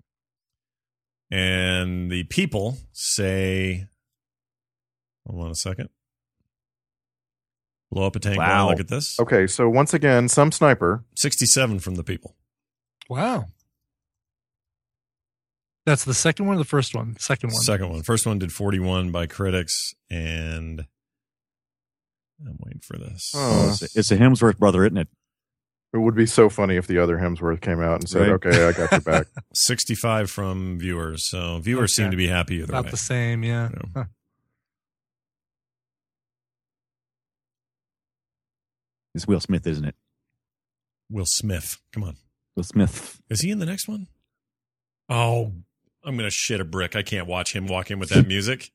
And the people say, hold on a second. Blow up a tank. Wow. Look at this. Okay, so once again, some sniper. 67 from the people. Wow. That's the second one or the first one? Second one. Second one. First one did 41 by critics. And I'm waiting for this. Oh. It's a Hemsworth brother, isn't it? It would be so funny if the other Hemsworth came out and said, Right. okay, I got your back. 65 from viewers. So viewers Okay. seem to be happy either About way. the same, yeah. Yeah. Huh. It's Will Smith, isn't it? Will Smith. Come on. Will Smith. Is he in the next one? Oh, I'm going to shit a brick. I can't watch him walk in with that music.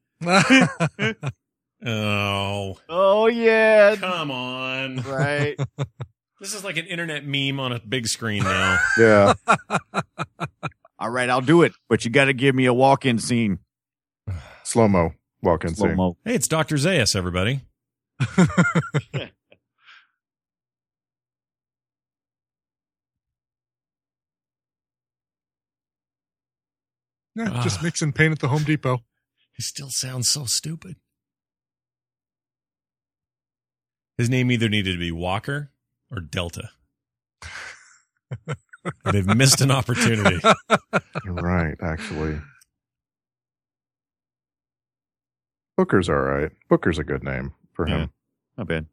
Oh, Oh, yeah. come on. Right. This is like an internet meme on a big screen now. Yeah. All right, I'll do it. But you got to give me a walk-in scene. Slow-mo walk-in scene. Slow-mo. Hey, it's Dr. Zayas, everybody. Yeah, just mix and paint at the Home Depot. He still sounds so stupid. His name either needed to be Walker or Delta. They've missed an opportunity. You're right, actually. Booker's all right. Booker's a good name for him. Not bad.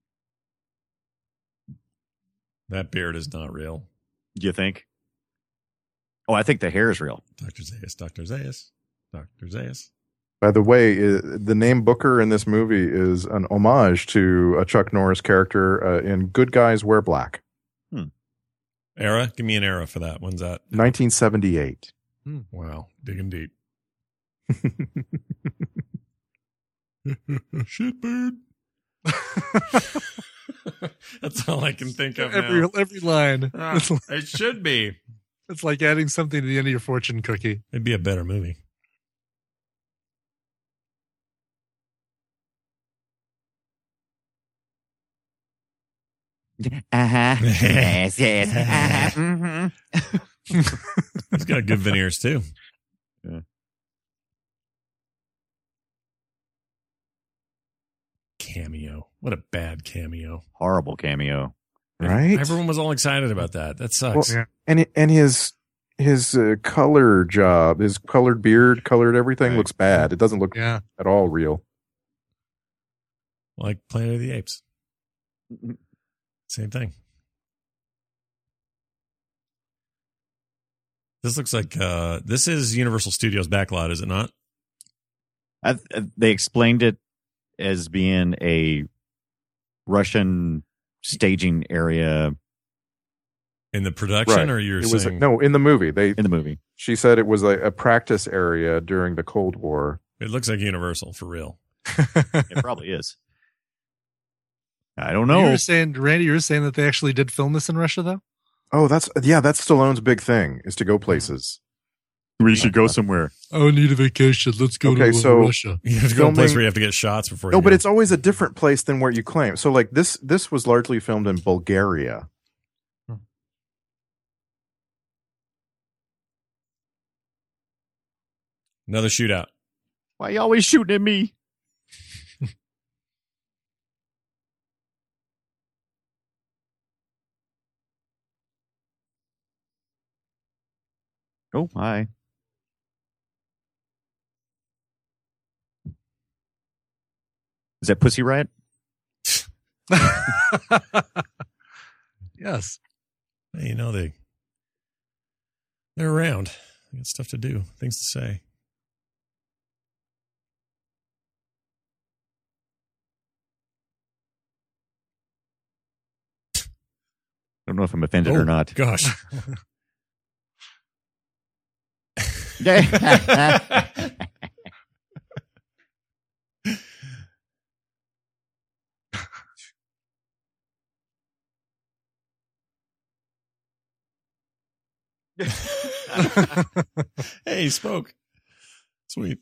That beard is not real. Do you think? Oh, I think the hair is real. Dr. Zaius, Dr. Zaius, Dr. Zaius. By the way, the name Booker in this movie is an homage to a Chuck Norris character in Good Guys Wear Black. Era? Give me an era for that. When's that? 1978. Wow. Digging deep. Shitbird. That's all I can think of now. Every line. It should be. It's like adding something to the end of your fortune cookie. It'd be a better movie. Yes, yes. He's got good veneers too. Yeah. Cameo. What a bad cameo. Horrible cameo. Right? Everyone was all excited about that. That sucks. Well, and his color job, his colored beard, colored everything looks bad. It doesn't look at all real. Like Planet of the Apes. Same thing. This looks like this is Universal Studios backlot, is it not? They explained it as being a Russian staging area In the production, Right. or you're It was saying no in the movie. in the movie. She said it was a practice area during the Cold War. it looks like Universal for real. It probably is. I don't know. You were saying, Randy, you were saying that they actually did film this in Russia, though? Oh, that's Stallone's big thing is to go places. We should go somewhere. Oh, I need a vacation. Let's go Okay, to so- Russia. You have to go to a place Filming- where you have to get shots before. No, you but go. it's always a different place than where you claim. So like this was largely filmed in Bulgaria. Another shootout. Why you always shooting at me? Oh, hi. Is that Pussy Riot? Yes. Hey, you know they're around. They got stuff to do, things to say. I don't know if I'm offended or not. Gosh. Hey, he spoke. Sweet.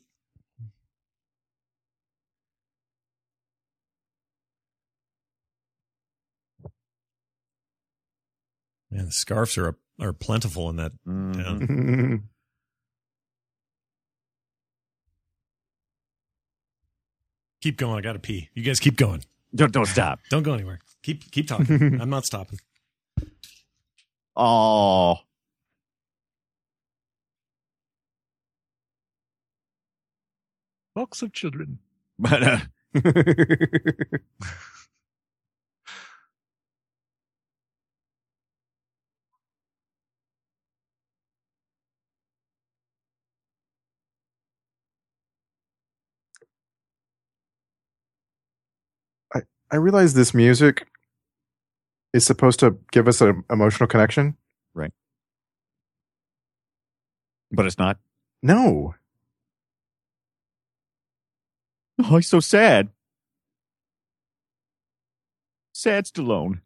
Man, the scarves are plentiful in that Mhm. town. Keep going. I got to pee. You guys keep going. Don't stop. Don't go anywhere. Keep talking. I'm not stopping. Oh. Box of children. But I realize this music is supposed to give us an emotional connection. but it's not. No. Oh, he's so sad. Sad Stallone.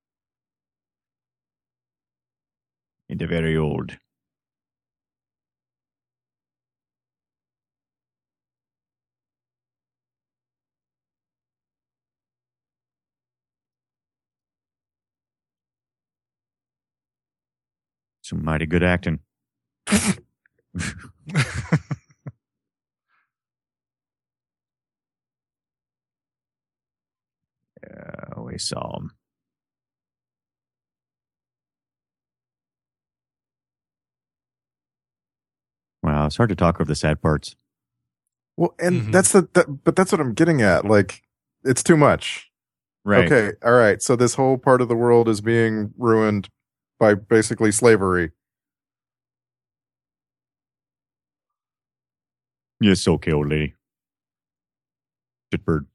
And they're very old. Some mighty good acting. Yeah. I saw him. Wow, it's hard to talk over the sad parts. Well, and Mhm. but that's what I'm getting at. Like, it's too much. Right. Okay, all right. So this whole part of the world is being ruined by basically slavery. Yes, okay, old lady. Shitbird.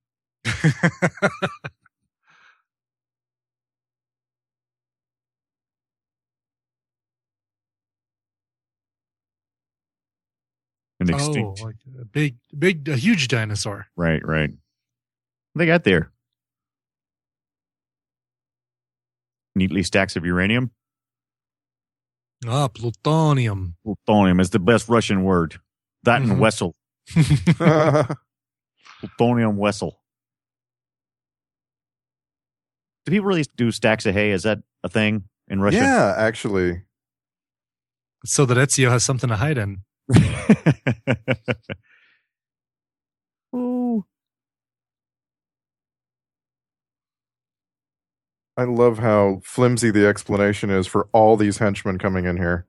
An extinct. Oh, like a huge dinosaur. Right. They got there. Neatly stacks of uranium. Ah, plutonium. Plutonium is the best Russian word. That and Mhm. Wessel. Plutonium Wessel. Do people really do stacks of hay? Is that a thing in Russia? Yeah, actually. So that Ezio has something to hide in. Ooh. I love how flimsy the explanation is for all these henchmen coming in here.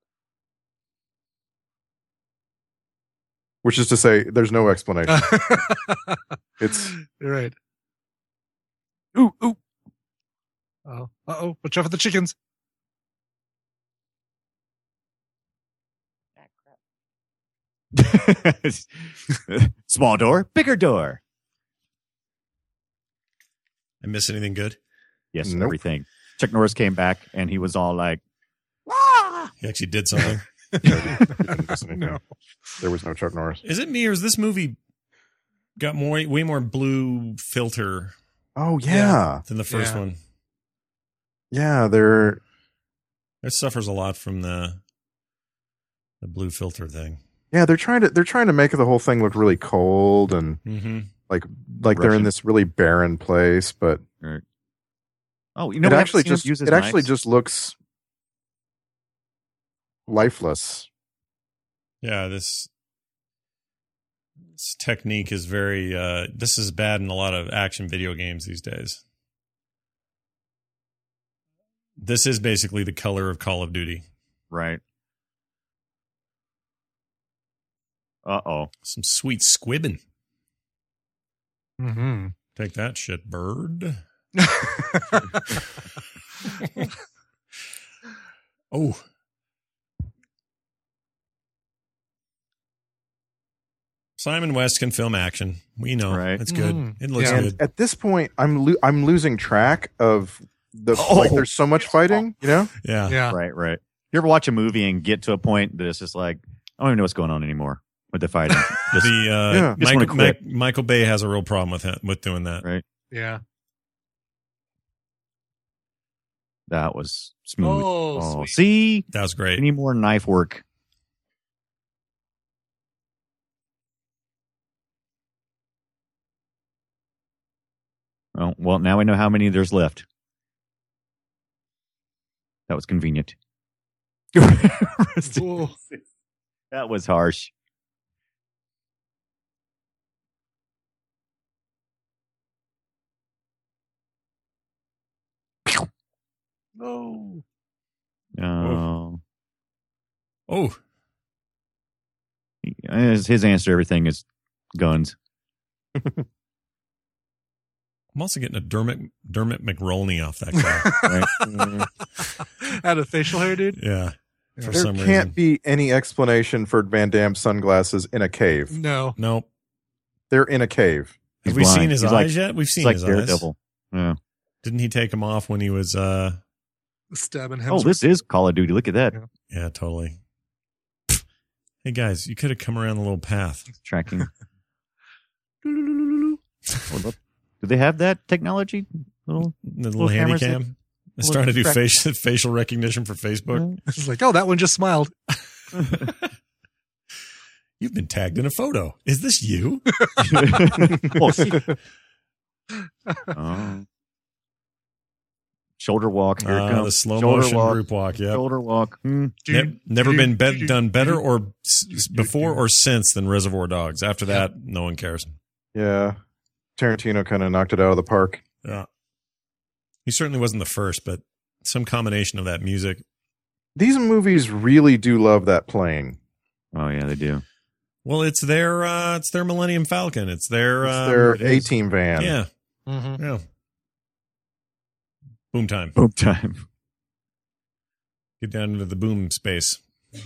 Which is to say, there's no explanation. It's You're right. Ooh. Oh, watch out for the chickens. Small door, bigger door. I miss anything good? Yes, Nope. everything. Chuck Norris came back and he was all like, He actually did something. he didn't miss anything. No. There was no Chuck Norris. Is it me or is this movie got way more blue filter Oh yeah, than the first Yeah. one? yeah. They're It suffers a lot from the blue filter thing. they're trying to make the whole thing look really cold and Mm-hmm. like they're in Russian. this really barren place, but oh, you know, it we haven't actually seen him just use his it actually knives. just looks lifeless. Yeah, this technique is very. This is bad in a lot of action video games these days. This is basically the color of Call of Duty. Right. Uh-oh. Some sweet squibbing. Mm-hmm. Take that shit, bird. Oh. Simon West can film action. We know. Right. It's good. Mhm. It looks Yeah. good. And at this point, I'm losing track of the Oh. like. There's so much fighting, you know. Yeah. Yeah. Right. You ever watch a movie and get to a point that it's just like, I don't even know what's going on anymore with the fighting. Just, Yeah. Just wanna quit. Michael Bay has a real problem with doing that. Right. Yeah. that was smooth. Oh, sweet. See? That was great. We need more knife work. Oh, well, now we know how many there's left. That was convenient. Whoa. That was harsh. No. Oh. Oh, His answer to everything is guns. I'm also getting a Dermot McRolney off that guy. Right? Had a facial hair, dude? Yeah. For There some can't reason. be any explanation for Van Damme's sunglasses in a cave. No. Nope. They're in a cave. Have He's we blind. seen his He's eyes like- yet? We've seen It's like his Daredevil. Yeah. eyes. Didn't he take them off when he was Stabbing him. Oh, this is Call of Duty. Look at that. yeah, totally. Hey guys, you could have come around the little path. Tracking. Do they have that technology? Little The little Little handy cameras that- cam. It's trying to do track- facial recognition for Facebook. This is like, oh, that one just smiled. You've been tagged in a photo. Is this you? Oh, see. Oh. Shoulder walk. Here it comes. The slow Shoulder motion walk. group walk. Yep. Shoulder walk. Never been done better or before or since than Reservoir Dogs. After that, no one cares. Yeah. Tarantino kind of knocked it out of the park. Yeah. He certainly wasn't the first, but some combination of that music. These movies really do love that plane. Oh yeah, they do. Well, it's their Millennium Falcon. It's their It's their A-Team van. yeah. Mm-hmm. Yeah. Boom time. Boom time. Get down into the boom space.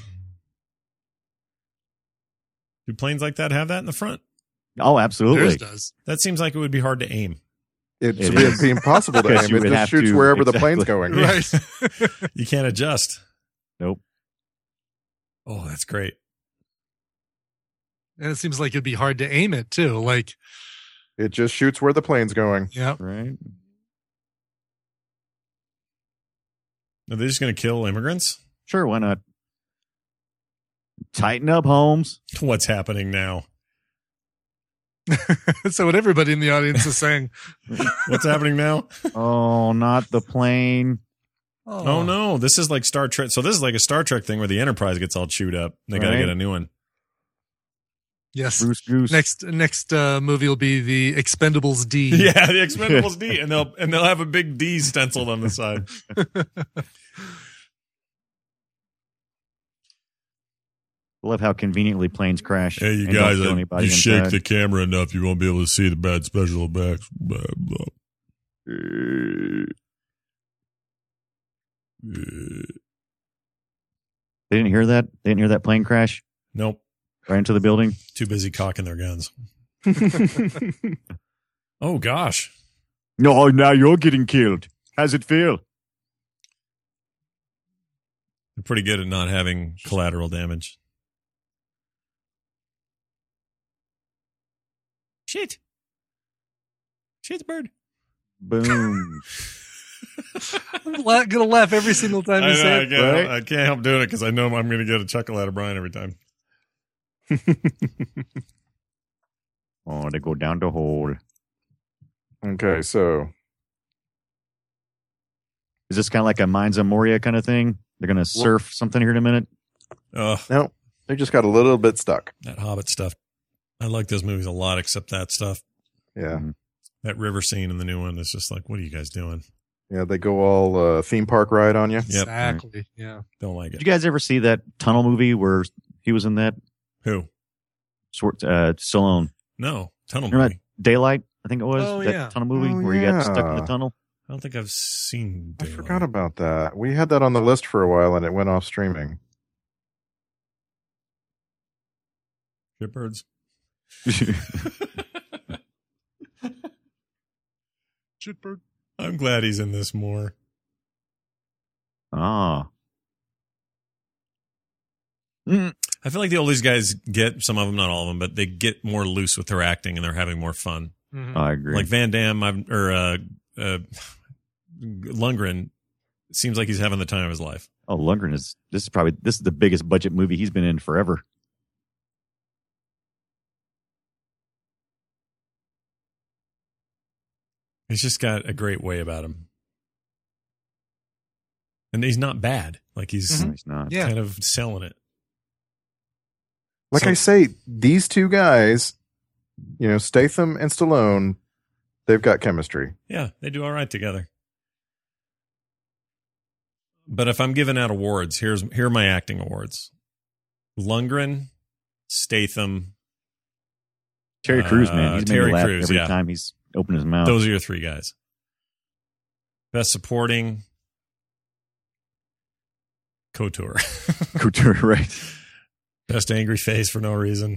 Do planes like that have that in the front? Oh, absolutely. Theirs does. That seems like it would be hard to aim. It It would is. be impossible to Because aim. you It would just have shoots to- wherever the exactly. plane's going. Right. You can't adjust. Nope. Oh, that's great. And it seems like it'd be hard to aim it too. Like, It just shoots where the plane's going. yeah. Right. Are they just going to kill immigrants? Sure, why not? Tighten up, Holmes. What's happening now? So what everybody in the audience is saying. What's happening now? Oh, not the plane. Oh no, this is like Star Trek. So this is like a Star Trek thing where the Enterprise gets all chewed up. They got to Right. get a new one. Yes. Bruce Goose. Next movie will be the Expendables D. Yeah, the Expendables D, and they'll have a big D stenciled on the side. I love how conveniently planes crash. Hey, you and don't guys, kill anybody you shake inside. the camera enough, you won't be able to see the bad special effects. Blah, blah. They didn't hear that? They didn't hear that plane crash Nope, right into the building? too busy cocking their guns. Oh gosh, No, now you're getting killed. How's it feel? they're pretty good at not having collateral damage. Shit, the bird. Boom. I'm gonna laugh every single time I you know, say I it. can't, right? I can't help doing it because I know I'm going to get a chuckle out of Brian every time. Oh, they go down the hole. Okay, so Is this kind of like a Mines of Moria kind of thing? They're going to surf something here in a minute? no, they just got a little bit stuck. That Hobbit stuff. I like those movies a lot, except that stuff. Yeah. That river scene in the new one is just like, what are you guys doing? Yeah, they go all theme park ride on you. Yep. Exactly. Yeah. Don't like Did it. you guys ever see that tunnel movie where he was in that? Who? Stallone. No. Tunnel Remember movie. that Daylight, I think it was? Oh, that yeah. tunnel movie Oh, where he got stuck in yeah. the tunnel? I don't think I've seen I Daylight. forgot about that. We had that on the list for a while and it went off streaming. Shitbirds. Shitbird. I'm glad he's in this more. Ah. I feel like the oldies guys get, some of them, not all of them, but they get more loose with their acting and they're having more fun. Mhm. I agree. Like Van Damme Lundgren seems like he's having the time of his life. Oh, Lundgren this is the biggest budget movie he's been in forever. He's just got a great way about him. And he's not bad. Like he's No, he's not. Yeah. kind of selling it. Like So- I say, these two guys, Statham and Stallone, they've got chemistry. Yeah, they do all right together. But if I'm giving out awards, here are my acting awards. Lundgren, Statham, Terry Crews, man. He's made Terry me laugh Crews, every yeah. time he's opened his mouth. those are your three guys. Best supporting, Couture. Couture, right? Best angry face for no reason.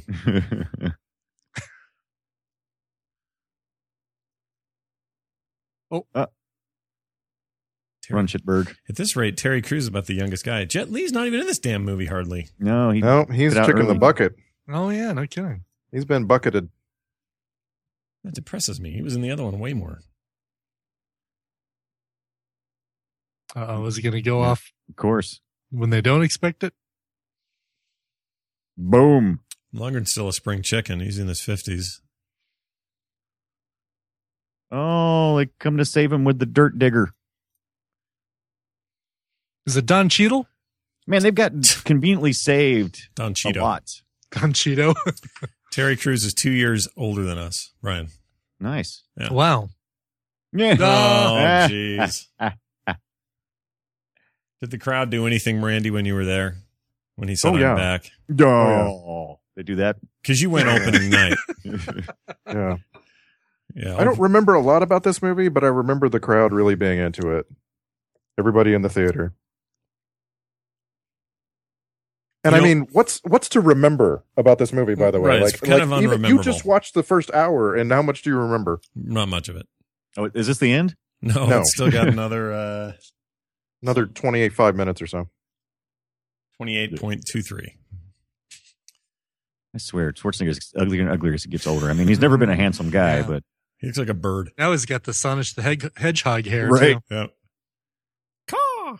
Run Shitberg. At this rate, Terry Crews is about the youngest guy. Jet Li's not even in this damn movie hardly. No, he No, he's Get out chicken the early. bucket. Oh yeah, no kidding. He's been bucketed. That depresses me. He was in the other one way more. Is he going to go off of course. when they don't expect it? Boom. Lundgren's still a spring chicken. He's in his 50s. Oh, they come to save him with the dirt digger. Is it Don Cheadle? Man, they've got conveniently saved Don a Cheeto. lot. Don Cheeto. Terry Crews is 2 years older than us, Brian. Nice. Yeah. Wow. Yeah. Oh, jeez. Did the crowd do anything, Randy, when you were there? When he said, Oh, yeah. I'm back? Oh, they do that. Because you went opening night. Yeah. Yeah. I don't remember a lot about this movie, but I remember the crowd really being into it. Everybody in the theater. And You I know- mean, what's to remember about this movie, by the way? Right, it's kind of even you unrememberable. just watched the first hour, and how much do you remember? Not much of it. Oh, is this the end? No, No. it's still got another Another 5 minutes or so. 28.23. I swear, Schwarzenegger gets uglier and uglier as he gets older. I mean, he's never been a handsome guy, Yeah. but He looks like a bird. Now he's got the Sonic the Hedgehog hair, Right. too. Yep. Caw!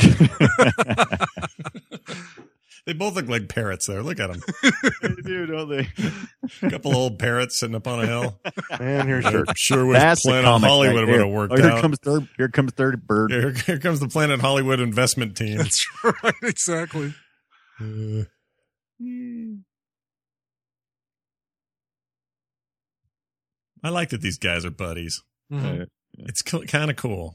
They both look like parrots there. Look at them. they do, don't they? A couple old parrots sitting up on a hill. And here's Church. Sure wish That's the Planet comic Hollywood right would there. have worked Oh, here out. comes third bird. Here comes the Planet Hollywood investment team. That's right, exactly. Uh, I like that these guys are buddies. Mhm. It's kind of cool.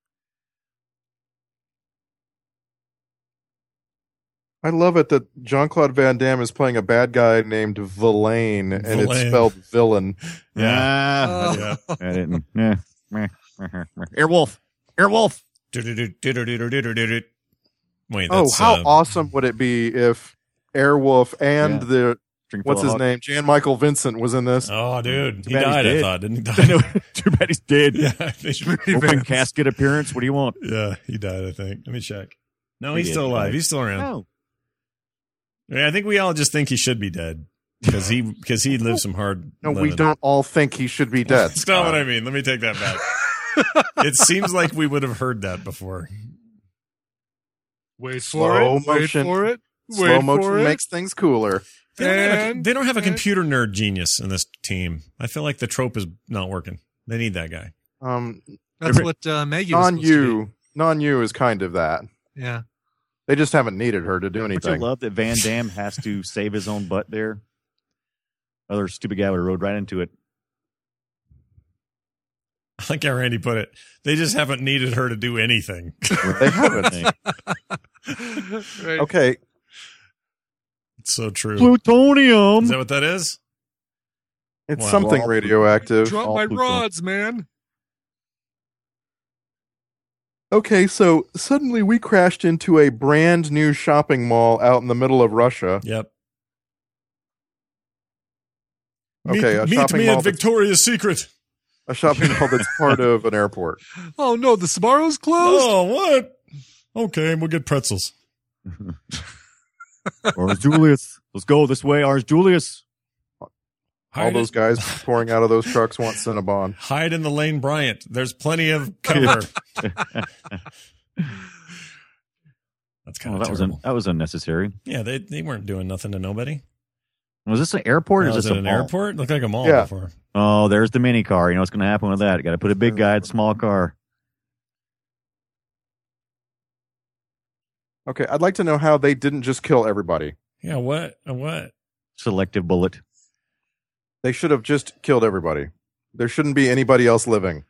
I love it that Jean-Claude Van Damme is playing a bad guy named Villain, and it's Villain. spelled villain. Yeah. Oh. Yeah. I didn't. Yeah. Airwolf. Airwolf. Wait, Oh, that's, how awesome would it be if Airwolf and Yeah. the Drink what's full his of name, Jan Michael Vincent, was in this? Oh, dude. He bad he's died, I dead. thought. Didn't he I know. die? Too bad he's dead. Yeah. They should- Open casket appearance. What do you want? Yeah, he died, I think. Let me check. No, He he's did, still he alive. died. He's still around. No. Yeah, I think we all just think he should be dead because he lived some hard. No, we living. don't all think he should be dead. That's not what I mean. Let me take that back. It seems like we would have heard that before. Wait Slow for it. motion. Wait for it. Slow Wait motion for it. makes things cooler. They don't have a computer nerd genius in this team. I feel like the trope is not working. They need that guy. That's what Maggie was supposed to Non-you is kind of that. be. Yeah. They just haven't needed her to do Don't you anything. love that Van Damme has to save his own butt there? Other stupid guy would have rode right into it. I like how Randy put it. They just haven't needed her to do anything. They haven't. Right. Okay, It's so true. Plutonium. Is that what that is? it's Wow. something Well, radioactive. Drop all my Pluto. rods, man. Okay, so suddenly we crashed into a brand new shopping mall out in the middle of Russia. Yep. Okay, a meet shopping me mall at that's- Victoria's Secret. A shopping mall that's part of an airport. Oh no, the Sbarro's closed. Oh, what? Okay, we'll get pretzels. Ours Julius. Let's go this way. Ours Julius. All Hide those it- guys pouring out of those trucks want Cinnabon. Hide in the Lane Bryant. There's plenty of cover. That's kind Oh, of that was terrible. that was unnecessary. Yeah, they weren't doing nothing to nobody. Was this an airport or Was is this it a an mall? airport? Looked like a mall Yeah. before. Oh, there's the mini car. You know what's going to happen with that? Got to put a big guy in a small car. Okay, I'd like to know how they didn't just kill everybody. Yeah, what? What? Selective bullet. They should have just killed everybody. There shouldn't be anybody else living.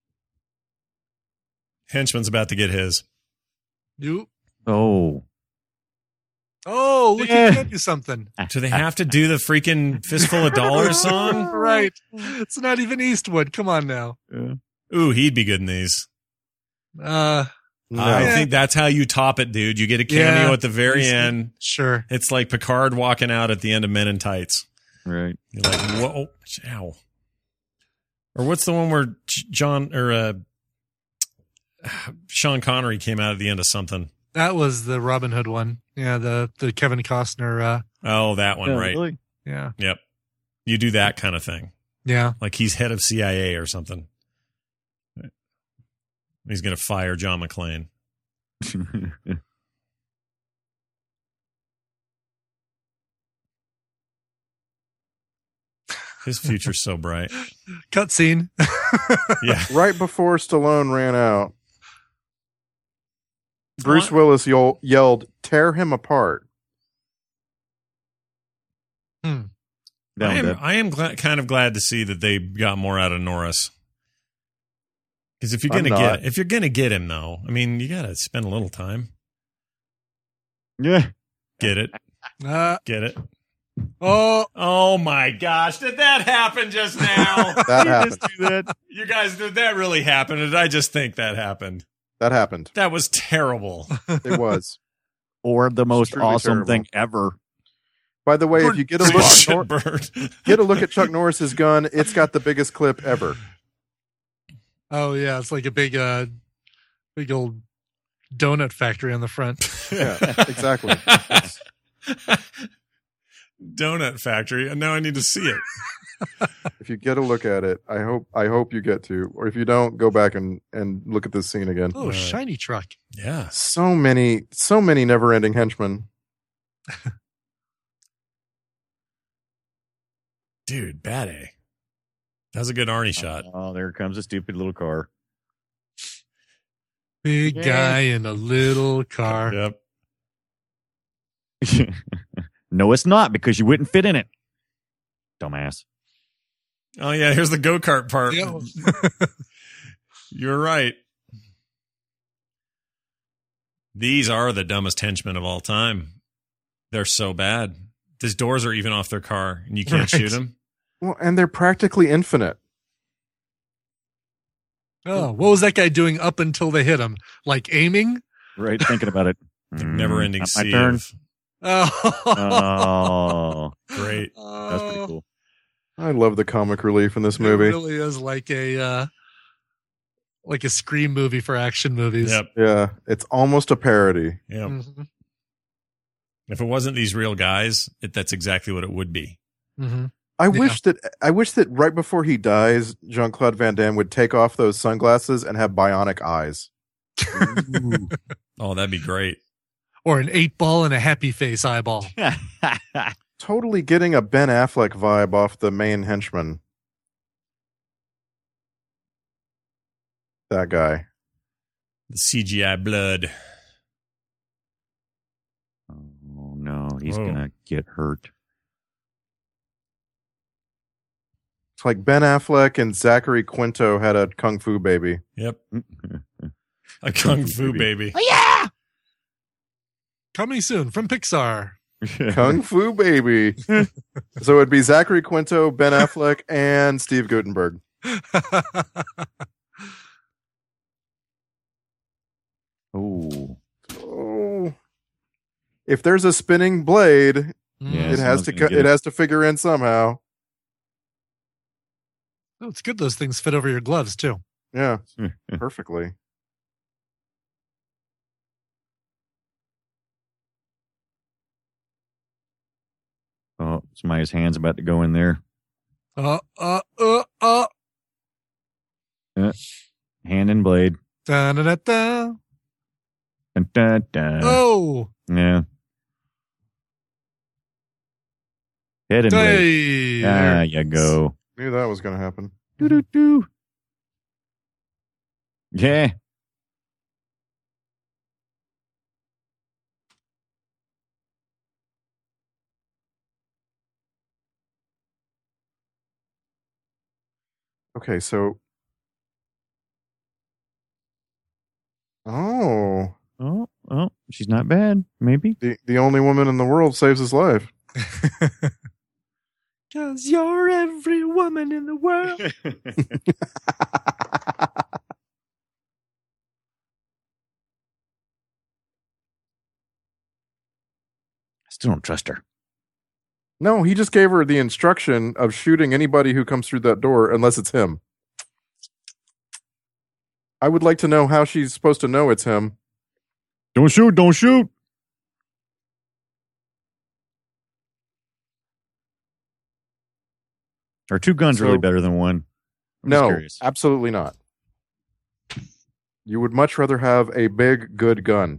Henchman's about to get his. You. Oh. Oh, look, Yeah. you can do something. Do they have to do the freaking Fistful of Dollars song? Right. It's not even Eastwood. Come on now. Ooh, he'd be good in these. No. I think that's how you top it, dude. You get a cameo Yeah. at the very end. Sure. It's like Picard walking out at the end of Men in Tights. Right. You're like, whoa, ow. Or what's the one where Sean Connery came out at the end of something? That was the Robin Hood one. Yeah, the Kevin Costner. Oh, that one, Yeah, right? really? Yeah. Yep. You do that kind of thing. Yeah. Like he's head of CIA or something. He's going to fire John McClane. His future's so bright. Cutscene. Yeah. Right before Stallone ran out, Bruce Willis yelled, "Tear him apart." Down with that. I am kind of glad to see that they got more out of Norris. Because if you're I'm gonna get him though, I mean, you gotta spend a little time. Yeah. Get it? Uh, Get it? oh, Oh my gosh! Did that happen just now? That happened. Just do that. You guys, did that really happen? Or did I just think that happened? That happened. That was terrible. It was. Or the most truly awesome terrible. thing ever. By the way, if you get a look, Bird. get a look at Chuck Norris's gun, it's got the biggest clip ever. oh yeah, it's like a big old donut factory on the front. Yeah, exactly. Donut factory, and now I need to see it. If you get a look at it, I hope you get to, or if you don't, go back and look at this scene again. Oh, shiny truck. Yeah. So many never-ending henchmen. Dude, bad A. That was a good Arnie shot. Oh, there comes a stupid little car. Big Yeah. guy in a little car. Yep. No, it's not because you wouldn't fit in it. Dumbass. Oh yeah, here's the go-kart part. Yeah. You're right. These are the dumbest henchmen of all time. They're so bad. These doors are even off their car, and you can't Right. shoot them. Well, and they're practically infinite. Oh, what was that guy doing up until they hit him? Like aiming? Right, thinking about it. Never-ending Not my sea turn. of Oh, Oh, great. that's pretty cool. I love the comic relief in this It movie. really is like a Scream movie for action movies. Yep. Yeah, it's almost a parody. Yep. Mhm. If it wasn't these real guys, that's exactly what it would be. Mhm. I Yeah. wish that right before he dies, Jean-Claude Van Damme would take off those sunglasses and have bionic eyes. Oh, that'd be great. Or an 8-ball and a happy face eyeball. Totally getting a Ben Affleck vibe off the main henchman. That guy. The CGI blood. Oh no, he's Whoa. gonna get hurt. It's like Ben Affleck and Zachary Quinto had a kung fu baby. Yep. A kung fu baby. Coming soon from Pixar. Kung fu baby. So it'd be Zachary Quinto, Ben Affleck, and Steve Guttenberg. Oh, Oh. If there's a spinning blade, Yeah, it has someone's to gonna get it it. has to figure in somehow. Oh, it's good those things fit over your gloves too. Yeah, perfectly. oh, somebody's hand's about to go in there. Hand and blade. Da, da, da, da. Dun, dun, dun. Oh, Yeah. Head and blade. hey. There you go. Knew that was going to happen. Doo-doo-doo. Yeah. Okay, so. Oh, Oh, she's not bad. Maybe. the only woman in the world saves his life. 'Cause you're every woman in the world. I still don't trust her. No, he just gave her the instruction of shooting anybody who comes through that door unless it's him. I would like to know how she's supposed to know it's him. Don't shoot. Don't shoot. Are two guns So- really better than one? I'm just No, curious. absolutely not. You would much rather have a big, good gun.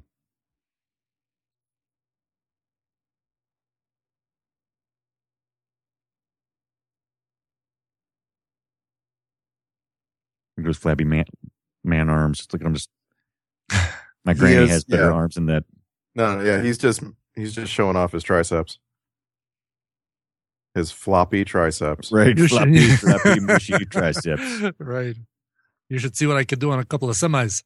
Those flabby man arms. Look at him. Just my granny is, has better yeah. arms than that. No, yeah, he's just showing off his triceps. His floppy triceps. Right, You floppy, should- floppy, mushy triceps. Right. You should see what I could do on a couple of semis.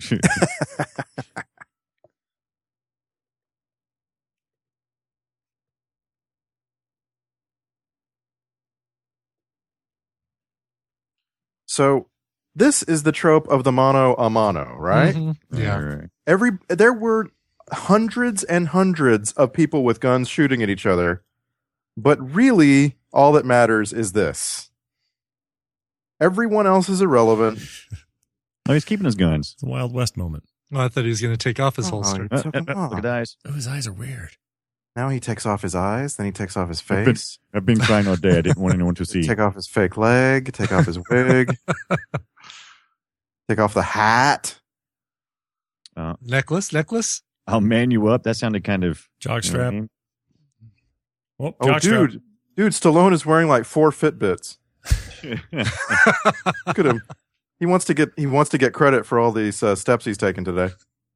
So this is the trope of the mano a mano, right? Mhm. Yeah. Right. There were hundreds and hundreds of people with guns shooting at each other, but really all that matters is this. Everyone else is irrelevant. Oh, he's keeping his guns. It's a Wild West moment. Oh, I thought he was going to take off his holster. he took them Look off. at the eyes. Oh, his eyes are weird. Now he takes off his eyes, then he takes off his I've been- face, I've been crying all day. I didn't want anyone to see. take off his fake leg, take off his wig, take off the hat. Necklace? I'll man you up. That sounded kind of Jockstrap. you know Oh, Oh, jockstrap. dude, Stallone is wearing like 4 Fitbits. what I mean? Look at him. He wants to get credit for all these steps he's taken today.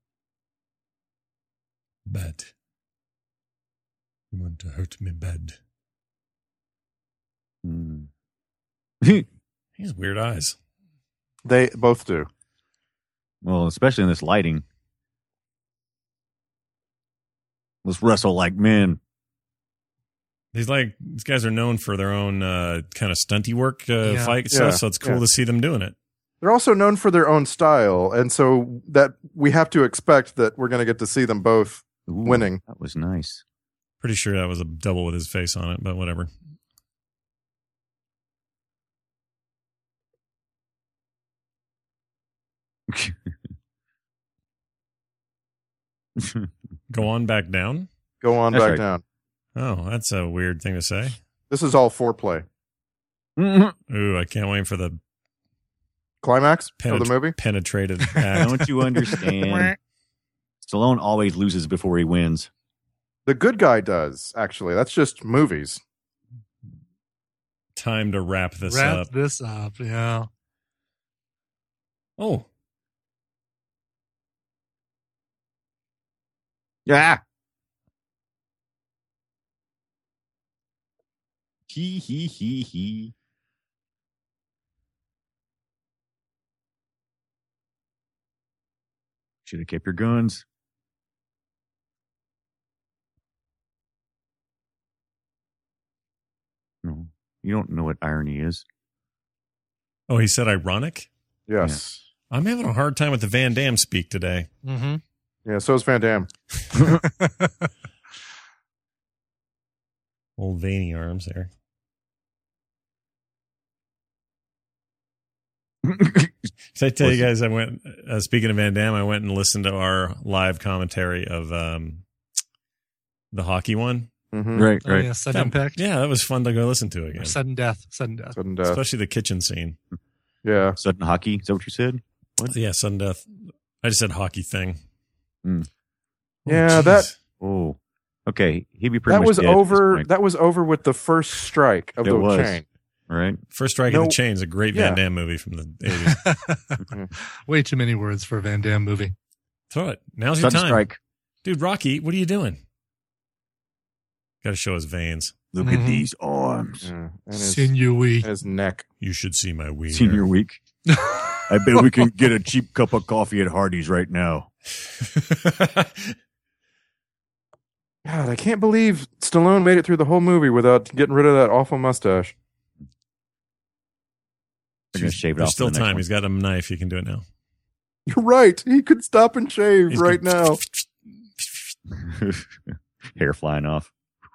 Bad. You want to hurt me bad. Hmm. He has weird eyes. They both do. Well, especially in this lighting. Let's wrestle like men. These guys are known for their own kind of stunty work Yeah. fight Yeah, stuff, so it's cool yeah. to see them doing it. They're also known for their own style, and so that we have to expect that we're going to get to see them both Ooh, winning. That was nice. Pretty sure that was a double with his face on it, but whatever. Go on back down. Go on That's back right. down. Oh, that's a weird thing to say. This is all foreplay. Ooh, I can't wait for the Climax of the movie. penetrated act. Don't you understand? Stallone always loses before he wins. The good guy does, actually. That's just movies. Time to wrap this Wrap up. this up. Yeah. Oh, Yeah. He. Should have kept your guns. No, you don't know what irony is. oh, he said ironic. Yes. I'm having a hard time with the Van Damme speak today. Mm-hmm. Yeah, so is Van Damme. Old veiny arms there. Did I tell you guys I went, speaking of Van Damme, I went and listened to our live commentary of the hockey one. Mm-hmm. Right, Oh, yeah. Sudden impact. Yeah, that was fun to go listen to Or again. sudden death. Sudden death. Sudden death. Especially the kitchen scene. Yeah. Sudden hockey. Is that what you said? Yeah, sudden death. I just said hockey thing. Mm. Oh, Yeah, geez. that- Oh, okay. He'd be pretty That much was dead at this over. point, That was over with the first strike of It the was. chain. right? First Strike of No- the Chain is a great Yeah. Van Damme movie from the 80s. Way too many words for a Van Damme movie. Throw it. Now's your Sudden time. strike. Dude, Rocky, what are you doing? Got to show his veins. Look Mhm. at these arms. Yeah. And his, Sinewy. and his neck. You should see my wiener. Senior week. I bet we can get a cheap cup of coffee at Hardee's right now. God, I can't believe Stallone made it through the whole movie without getting rid of that awful mustache. They're going to shave it There's off. still for the next time. one. He's got a knife. He can do it now. You're right. He could stop and shave He's right good. now. Hair flying off.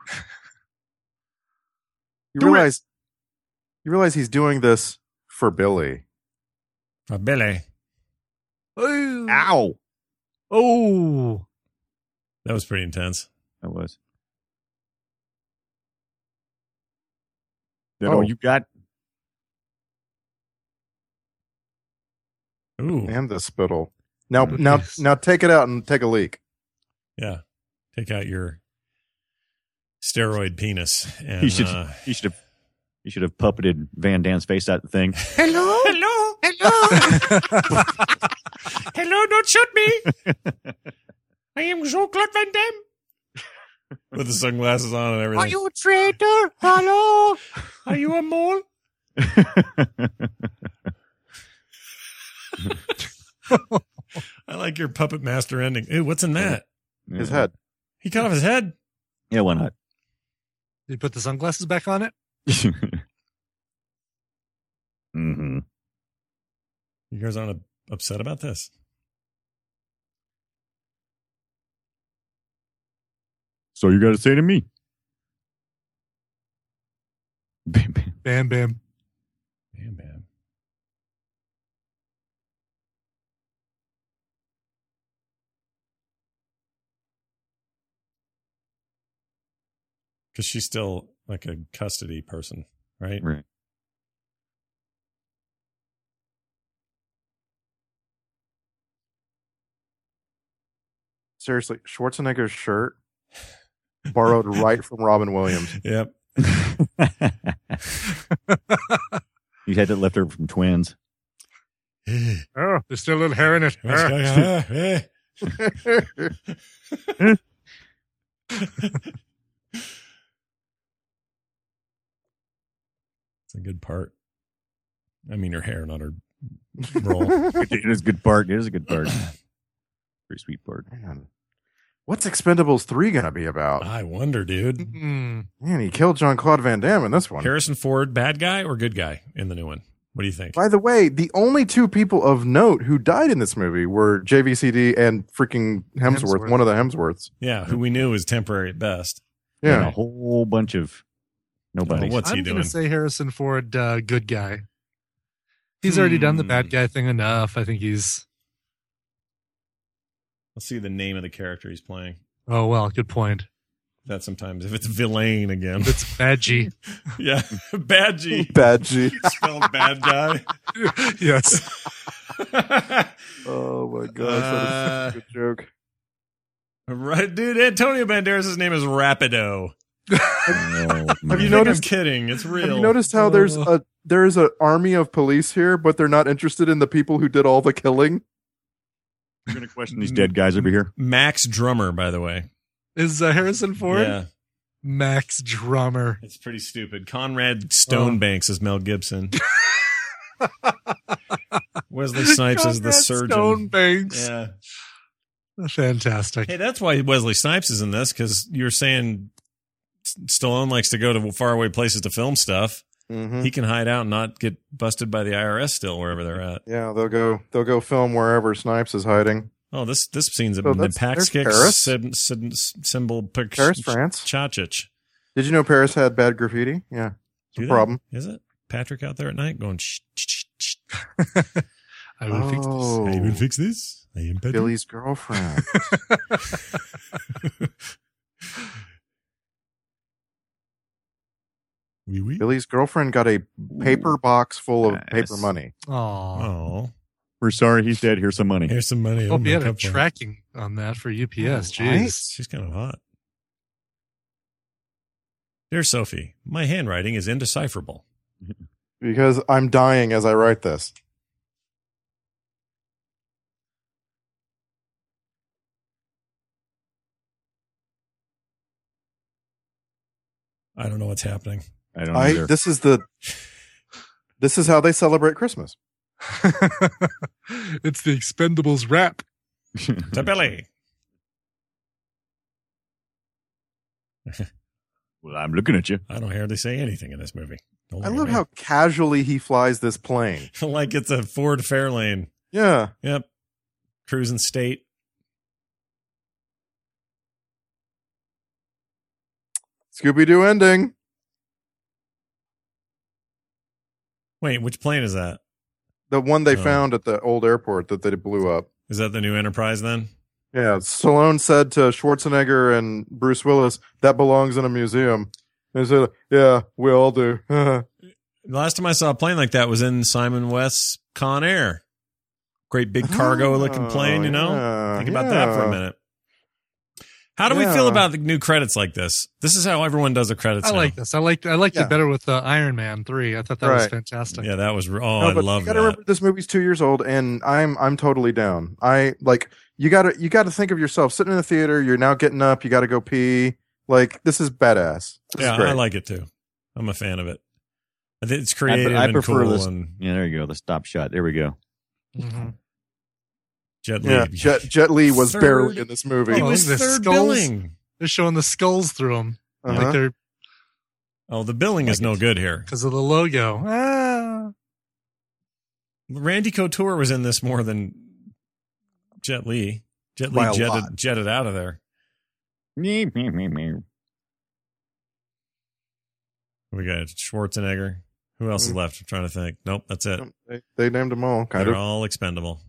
You Do it. realize he's doing this for Billy. Billy. Oh. Ow! Oh. That was pretty intense. That was. Oh. Oh, you got. Ooh. And the spittle. Now, Oh, now, geez. now, take it out and take a leak. Yeah. Take out your steroid penis. And, He should have puppeted Van Damme's face out the thing. Hello? Hello? Hello? Hello, don't shoot me. I am Jean-Claude Van Damme. With the sunglasses on and everything. a traitor? Hello? Are you a mole? I like your puppet master ending. Ew, what's in that? His head. He cut off his head? Yeah, why not? Did you put the sunglasses back on it? Mm-hmm. You guys aren't upset about this? So you got to say to me. Bam, bam. Bam, bam. Because she's still like a custody person, right? Right. Seriously, Schwarzenegger's shirt borrowed right from Robin Williams. Yep. You had it left over from Twins. Oh, there's still a little hair in it. It's a good part. I mean, her hair, not her role. It is a good part. It is a good part. Pretty sweet part. Man. What's Expendables 3 going to be about? I wonder, dude. Mm. Man, he killed Jean-Claude Van Damme in this one. Harrison Ford, bad guy or good guy in the new one? What do you think? By the way, the only two people of note who died in this movie were JVCD and freaking Hemsworth. One of the Hemsworths. Yeah, who we knew was temporary at best. And a Yeah. whole bunch of nobody. Well, what's he I'm doing? going to say Harrison Ford, good guy. He's already done the bad guy thing enough. I think he's. Let's see the name of the character he's playing. Oh, well, good point. That sometimes, if it's Villain again. It's Badgie. Yeah, Badgie. Bad G. Spelled bad guy. Yes. Oh my gosh, that is such a good joke. Right, dude. Antonio Banderas' name is Rapido. Have think you noticed? I'm kidding? It's real. Have you noticed how there's an army of police here, but they're not interested in the people who did all the killing? You're going to question these dead guys over here? Max Drummer, by the way. Is Harrison Ford? Yeah, Max Drummer. it's pretty stupid. Conrad Stonebanks is Mel Gibson. Wesley Snipes is the Conrad surgeon. Stonebanks. Yeah. Fantastic. Hey, that's why Wesley Snipes is in this, because you're saying Stallone likes to go to faraway places to film stuff. Mm-hmm. He can hide out and not get busted by the IRS still wherever they're at. Yeah, they'll go film wherever Snipes is hiding. Oh, this scene's a So that's- Pax there's Kicks Paris. symbol Paris, France. Chachich. Did you know Paris had bad graffiti? Yeah, Do no they? problem. Is it Patrick out there at night going? Shh, shh, shh, shh. I will fix this. Oh, I will fix this. I am Patrick. Billy's girlfriend. Wee wee. Billy's girlfriend got a paper box full of Nice. paper money. Aw. Oh, We're sorry he's dead. Here's some money. here's some money. Hope you Make had a up for it. tracking on that for UPS. Oh, right? Jeez. She's kind of hot. Dear Sophie, my handwriting is indecipherable. Because I'm dying as I write this. I don't know what's happening. I don't know either. This is how they celebrate Christmas. It's the Expendables rap. To Billy. Well, I'm looking at you. I don't hardly say anything in this movie. Don't I look love at me. how casually he flies this plane. like it's a Ford Fairlane. Yeah. Yep. Cruising state. Scooby-Doo ending. Wait, which plane is that? The one they Oh. found at the old airport that they blew up. Is that the new Enterprise then? Yeah, Stallone said to Schwarzenegger and Bruce Willis, that belongs in a museum. They said, yeah, we all do. The last time I saw a plane like that was in Simon West's Con Air. Great big cargo looking plane, you know? Yeah, Think about that for a yeah. minute. How do we Yeah. feel about the new credits like this? This is how everyone does the credits I now. like this. I liked Yeah. it better with Iron Man 3. I thought that was Right. fantastic. Yeah, that was. Oh, No, I but love you that. gotta remember this movie's 2 years old, and I'm totally down. You gotta think of yourself sitting in the theater. You're now getting up. You gotta go pee. Like, this is badass. This Yeah, is great. I like it too. I'm a fan of it. I think it's creative I and prefer cool. this. And Yeah, there you go. The stop shot. There we go. Mm-hmm. Jet Li. Yeah, Jet Li was Third- barely in this movie. He Oh, was the third skulls. billing. They're showing the skulls through them. Uh-huh. Like they're Oh, the billing is no good here. because of the logo. Ah. Randy Couture was in this more than Jet Li. Jet By Li a lot. jetted out of there. Me. We got Schwarzenegger. Who else is left? I'm trying to think. Nope, that's it. They named them all, kind They're of. all expendable.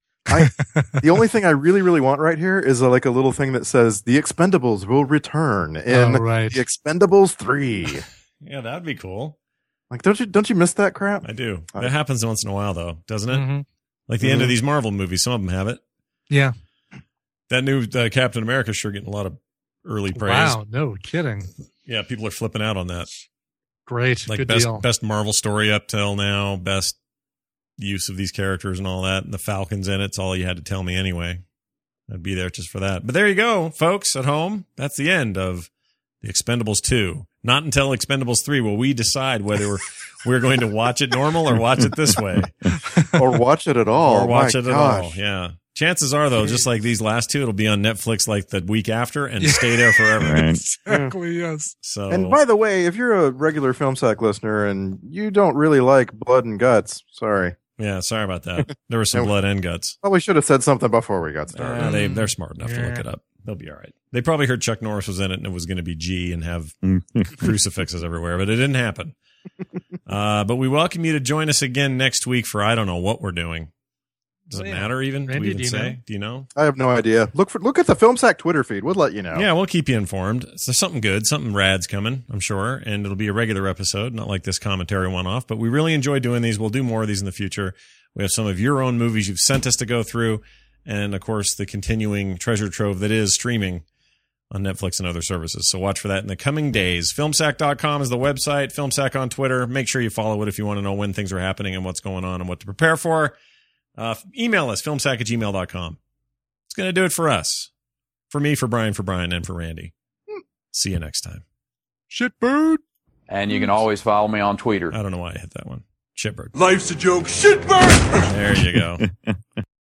The only thing I really, really want right here is like a little thing that says the Expendables will return in Oh, right. the Expendables 3. Yeah, that'd be cool. Like, don't you miss that crap? I do. That happens once in a while, though, doesn't it? Mhm. Like the end of these Marvel movies. Some of them have it. Yeah. That new Captain America sure getting a lot of early praise. Wow. No kidding. Yeah, people are flipping out on that. Great. Like Good best deal. best Marvel story up till now, best use of these characters and all that. And the Falcon's in it. It's all you had to tell me anyway. I'd be there just for that. But there you go, folks at home. That's the end of the Expendables 2. Not until Expendables 3 will we decide whether we're going to watch it normal or watch it this way. Or watch it at all. Or watch My it at all. gosh. Yeah. Chances are, though, just like these last two, it'll be on Netflix like the week after and stay there forever. Right. Exactly. Yes. So, And by the way, if you're a regular Film Sack listener and you don't really like blood and guts, sorry. yeah, sorry about that. There was some blood and guts. Probably should have said something before we got started. They're smart enough to look it up. They'll be all right. They probably heard Chuck Norris was in it and it was going to be G and have crucifixes everywhere, but it didn't happen. But we welcome you to join us again next week for I don't know what we're doing. Does it matter even? Randy, do we even do you say? know? Do you know? I have no idea. Look at the Film Sack Twitter feed. We'll let you know. Yeah, we'll keep you informed. So something good, something rad's coming, I'm sure, and it'll be a regular episode, not like this commentary one-off. But we really enjoy doing these. We'll do more of these in the future. We have some of your own movies you've sent us to go through, and of course the continuing treasure trove that is streaming on Netflix and other services. So watch for that in the coming days. Filmsack.com is the website. Filmsack on Twitter. Make sure you follow it if you want to know when things are happening and what's going on and what to prepare for. Email us, filmsack@gmail.com. It's going to do it for us. For me, for Brian, and for Randy. See you next time. Shitbird. And you can always follow me on Twitter. I don't know why I hit that one. Shitbird. Life's a joke. Shitbird! There you go.